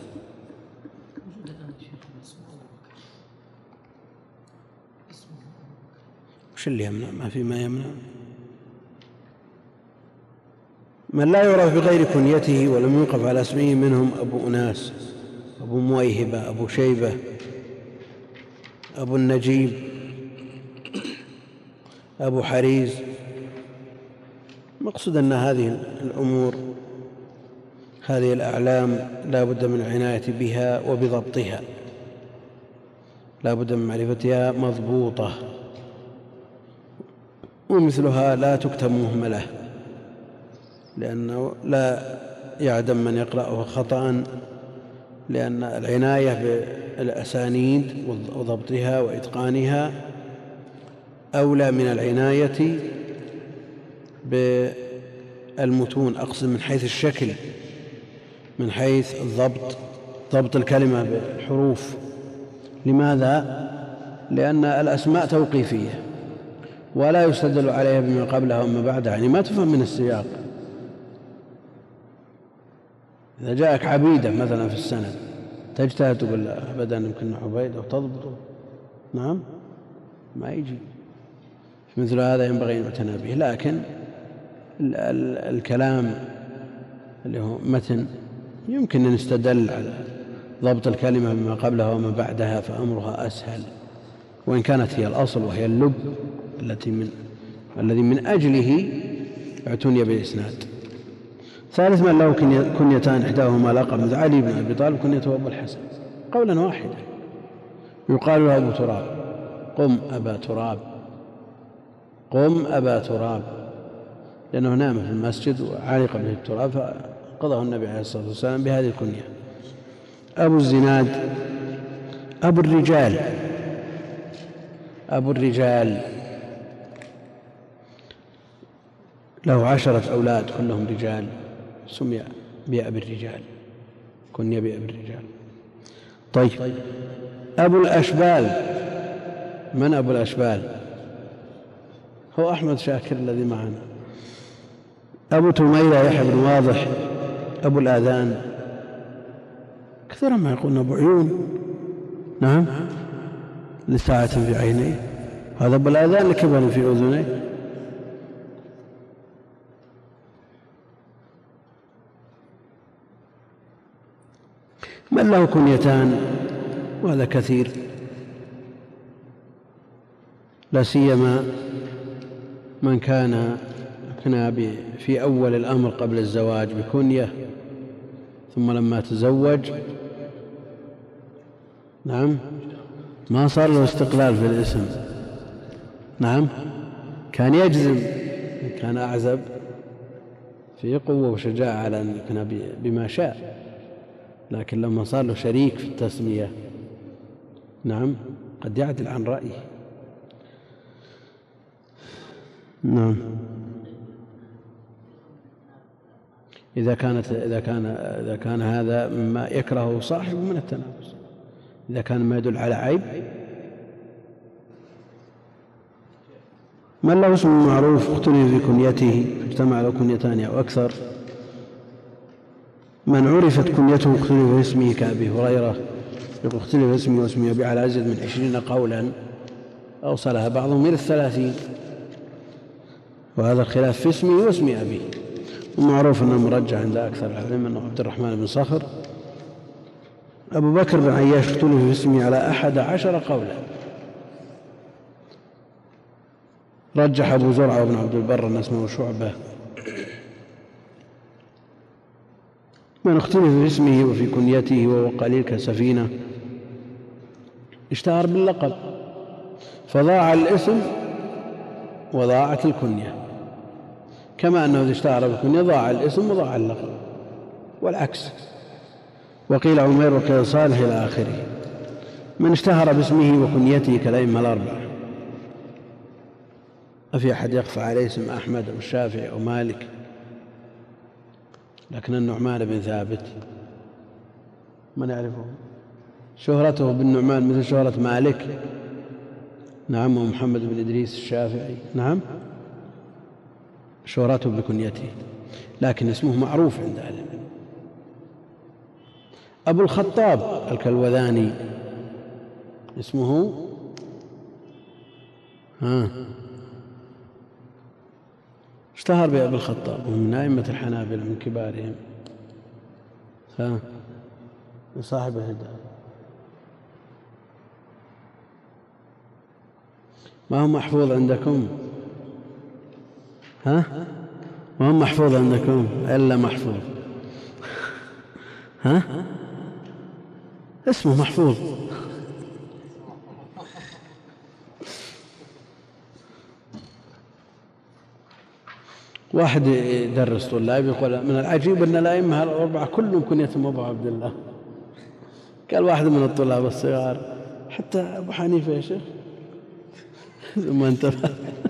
وش اللي يمنع؟ ما في ما يمنع. من لا يعرف بغير كنيته ولم يوقف على اسمه منهم أبو أناس، أبو مويهبة، أبو شيبة، أبو النجيب، أبو حريز. مقصود أن هذه الأمور، هذه الأعلام لا بد من العناية بها وبضبطها، لا بد من معرفتها مضبوطة، ومثلها لا تكتب مهملة، لأنه لا يعدم من يقرأه خطأ، لأن العناية بالأسانيد وضبطها وإتقانها أولى من العناية بالمتون، أقصد من حيث الشكل، من حيث الضبط، ضبط الكلمة بالحروف. لماذا؟ لأن الأسماء توقيفية ولا يستدل عليها بما قبلها وما بعدها، يعني ما تفهم من السياق. إذا جاءك عبيدة مثلا في السند تجتهد تقول أبدا يمكن عبيد أو تضبطه؟ نعم ما يجي. مثل هذا ينبغي أن يعتنى به. لكن ال ال الكلام اللي هو متن يمكن أن يستدل على ضبط الكلمة بما قبلها وما بعدها، فأمرها أسهل، وإن كانت هي الأصل وهي اللب التي من الذي من أجله اعتني بالإسناد. ثالث من له كنيتان إحداهما لقب، مثل علي بن أبي طالب كنيته أبو الحسن قولا واحدا، يقال له أبو تراب، قم أبا تراب، قم أبا تراب، لأنه نام في المسجد وعالق به التراب فقضاه النبي عليه الصلاة والسلام بهذه الكنية. أبو الزناد، أبو الرجال، أبو الرجال له عشرة أولاد كلهم رجال، سمي بأبي الرجال، كني بأبي الرجال. طيب أبو الأشبال، من أبو الأشبال؟ هو أحمد شاكر الذي معنا. أبو تميلة يحيى بن واضح، أبو الآذان، كثيرا ما يقولون أبو عيون، نعم لساعة في عينيه، هذا أبو الآذان لكبر في أذنيه. من له كنيتان، وهذا كثير، لا سيما من كان في أول الأمر قبل الزواج بكنية، ثم لما تزوج نعم ما صار له استقلال في الاسم، نعم كان يجزم، كان أعزب في قوة وشجاعة على أن يكون بما شاء، لكن لما صار له شريك في التسمية نعم قد يعدل عن رأيه. نعم إذا كانت إذا كان إذا كان هذا مما يكرهه صاحبه من التنافس، إذا كان ما يدل على عيب. من له اسم معروف اختلف في كنيته اجتمع له كنيتان أو أكثر. من عرفت كنيته اختلف في اسمه كأبي هريرة، يقول اختلف في اسمه واسمه أبي على أزيد من عشرين قولا، أوصلها بعضهم إلى الثلاثين، وهذا الخلاف في اسمه واسم أبيه. ومعروف أنه مرجح عند أكثر العلماء أنه عبد الرحمن بن صخر. أبو بكر بن عياش اختلف في اسمه على أحد عشر قولا، رجح أبو زرعة وابن عبد البر أن اسمه شعبة. من اختلف في اسمه وفي كنيته وهو قليل كسفينة، اشتهر باللقب فضاع الاسم وضاعت الكنية، كما أنه إذا اشتهر بالكنية ضاع الاسم وضاع اللقب، والعكس. وقيل عمير وقيل صالح إلى آخره. من اشتهر باسمه وكنيته كالأئمة الأربعة. أفي أحد يخفى عليه اسم أحمد أو الشافعي أو مالك؟ لكن النعمان بن ثابت من يعرفه؟ شهرته بالنعمان مثل شهرة مالك. نعم. ومحمد بن إدريس الشافعي. نعم. شهرته بكنيته، لكن اسمه معروف عند أهل العلم. أبو الخطاب الكلوذاني اسمه ها اشتهر بأبي الخطاب، ومن أئمة الحنابلة من كبارهم. ها صاحب الهداية. ما هو محفوظ عندكم؟ ها ما هو محفوظ عندكم إلا محفوظ. ها اسمه محفوظ. واحد يدرس طلاب يقول من العجيب أن الأئمة الأربعة كلهم كنيتهم أبو عبد الله. قال واحد من الطلاب الصغار حتى أبو حنيفة يا شيخ، ثم انتبه.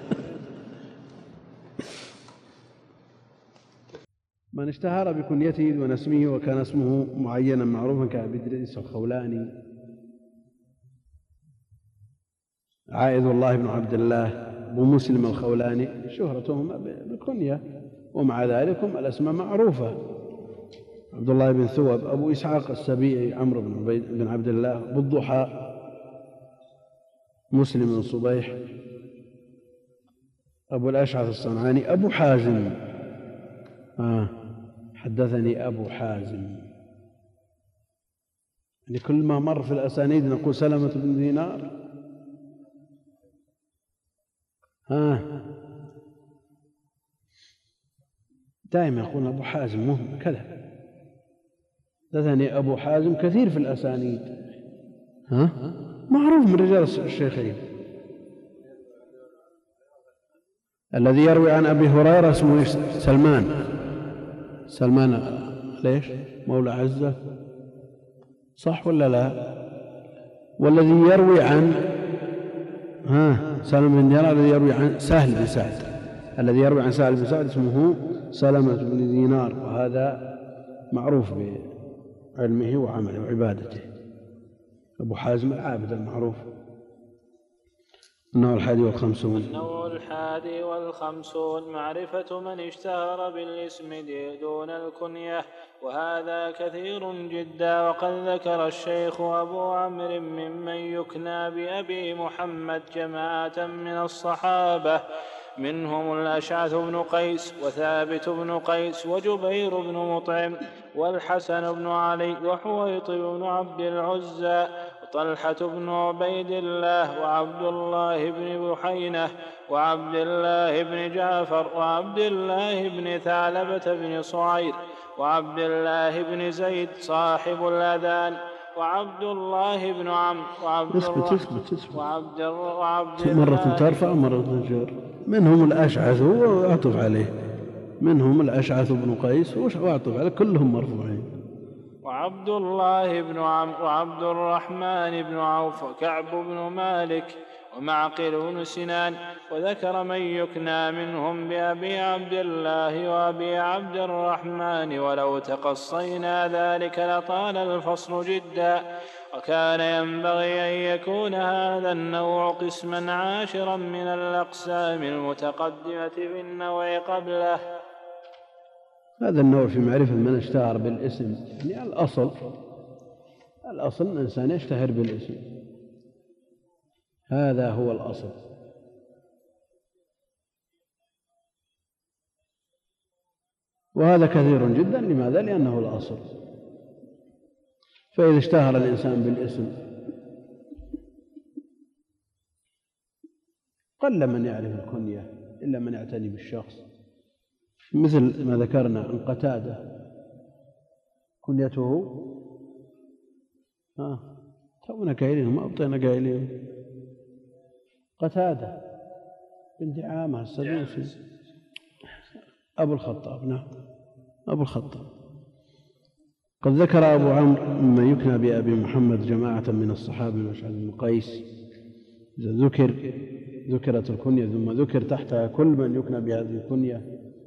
من اشتهر بكنيته دون اسمه وكان اسمه معينا معروفا كأبي إدريس الخولاني، عائذ الله بن عبد الله، أبو مسلم الخولاني، شهرتهما بالكنية، ومع ذلك الأسماء معروفة. عبد الله بن ثوب، أبو إسحاق السبيعي عمرو بن عبيد بن عبد الله، أبو الضحى مسلم بن صبيح، أبو الأشعث الصنعاني، أبو حازم. آه حدثني أبو حازم. يعني كل ما مر في الأسانيد نقول سلمة بن دينار. ها دائما يقول أبو حازم مهم كذا. حدثني أبو حازم كثير في الأسانيد. ها معروف من رجال الشيخين. الذي يروي عن أبي هريرة اسمه سلمان. سلمان ليش مولى عزة، صح ولا لا؟ والذي يروي عن ها سلم بن دينار الذي يروي عن سهل بن سعد، الذي يروي عن سهل بن سعد اسمه سلمة بن دينار، وهذا معروف بعلمه وعمله وعبادته. أبو حازم العابد المعروف. النوع الحادي والخمسون.
النوع الحادي والخمسون معرفة من اشتهر بالاسم دون الكنية، وهذا كثير جدا. وقد ذكر الشيخ أبو عمرو ممن يكنى بأبي محمد جماعة من الصحابة، منهم الأشعث بن قيس وثابت بن قيس وجبير بن مطعم والحسن بن علي وحويطب بن عبد العزى وطلحة بن عبيد الله وعبد الله بن بحينة وعبد الله بن جعفر وعبد الله بن ثعلبة بن صعير وعبد الله بن زيد صاحب الأذان وعبد الله بن عمرو وعبد
اثبت اثبت اثبت
وعبد وعبد
مرة ترفع ومرة تجر. منهم الأشعث وأعطف عليه، منهم الأشعث بن قيس وأعطف عليه، كلهم مرفوعين.
وعبد الله بن عمرو وعبد الرحمن بن عوف وكعب بن مالك ومعقل بن سنان. وذكر من يكنى منهم بأبي عبد الله وأبي عبد الرحمن، ولو تقصينا ذلك لطال الفصل جدا. وكان ينبغي أن يكون هذا النوع قسما عاشرا من الأقسام المتقدمة في النوع قبله.
هذا النوع في معرفة من اشتهر بالاسم، يعني الأصل الأصل أن الإنسان يشتهر بالاسم، هذا هو الأصل. وهذا كثير جدا. لماذا؟ لأنه الأصل. فإذا اشتهر الإنسان بالاسم قل من يعرف الكنية إلا من يعتني بالشخص، مثل ما ذكرنا عن قتادة كنيته ها تونا قايلين ما أبطينا قايلين قتادة بن دعامة السدوسي أبو الخطاب. نعم أبو الخطاب. قد ذكر أبو عمرو مما يكنى بأبي محمد جماعة من الصحابة الأشعث بن قيس. إذا ذكر ذكرت الكنية ثم ذكر تحتها كل من يكنى بهذه الكنية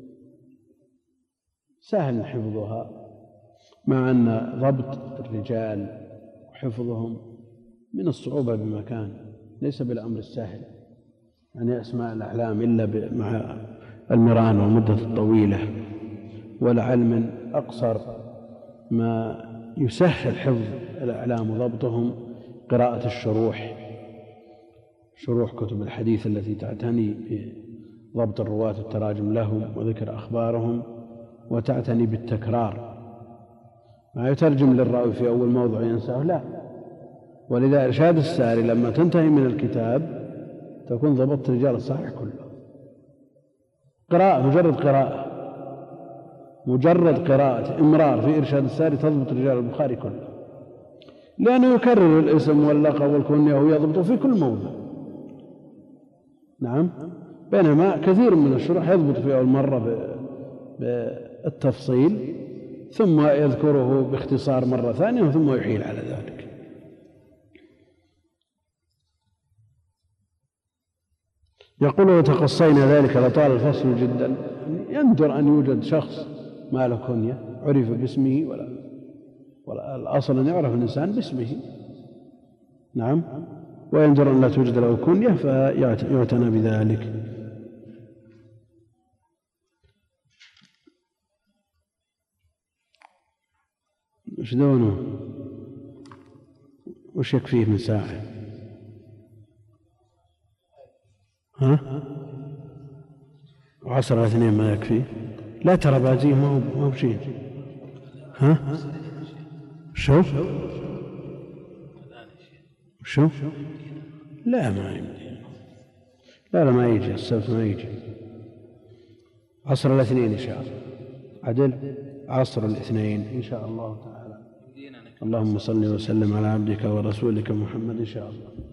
سهل حفظها، مع أن ضبط الرجال وحفظهم من الصعوبة بمكان، ليس بالأمر السهل يعني أسماء الأعلام إلا مع المران والمدة الطويلة. ولعل من أقصر ما يسهل حفظ الأعلام وضبطهم قراءة الشروح، شروح كتب الحديث التي تعتني بضبط الرواة والتراجم لهم وذكر أخبارهم وتعتني بالتكرار، ما يترجم للراوي في أول موضع ينساه، لا. ولذا إرشاد الساري لما تنتهي من الكتاب تكون ضبطت رجال الصحيح كله، قراءة مجرد قراءة مجرد قراءة إمرار في إرشاد الساري تضبط رجال البخاري كله، لأنه يكرر الاسم واللقب والكنية ويضبطه في كل موضع. نعم، بينما كثير من الشروح يضبط في أول مرة بالتفصيل ثم يذكره باختصار مرة ثانية ثم يحيل على ذلك. يقول وتقصينا ذلك لطال الفصل جدا. يندر أن يوجد شخص ما له كنية عرف باسمه، ولا, ولا الأصل أن يعرف الإنسان باسمه. نعم، ويندر أن لا توجد له كنية فيعتنى بذلك. وش دونه؟ وش يكفيه من ساعة؟ ها؟ وعصر الاثنين ما يكفي؟ لا ترى بازيه ما هو بشيء. ها؟ شو؟ شو؟ لا ما يمدي، لا لا ما يجي السبت، ما يجي. عصر الاثنين إن شاء الله. عدل عصر الاثنين إن شاء الله تعالى. اللهم صل وسلم على عبدك ورسولك محمد إن شاء الله.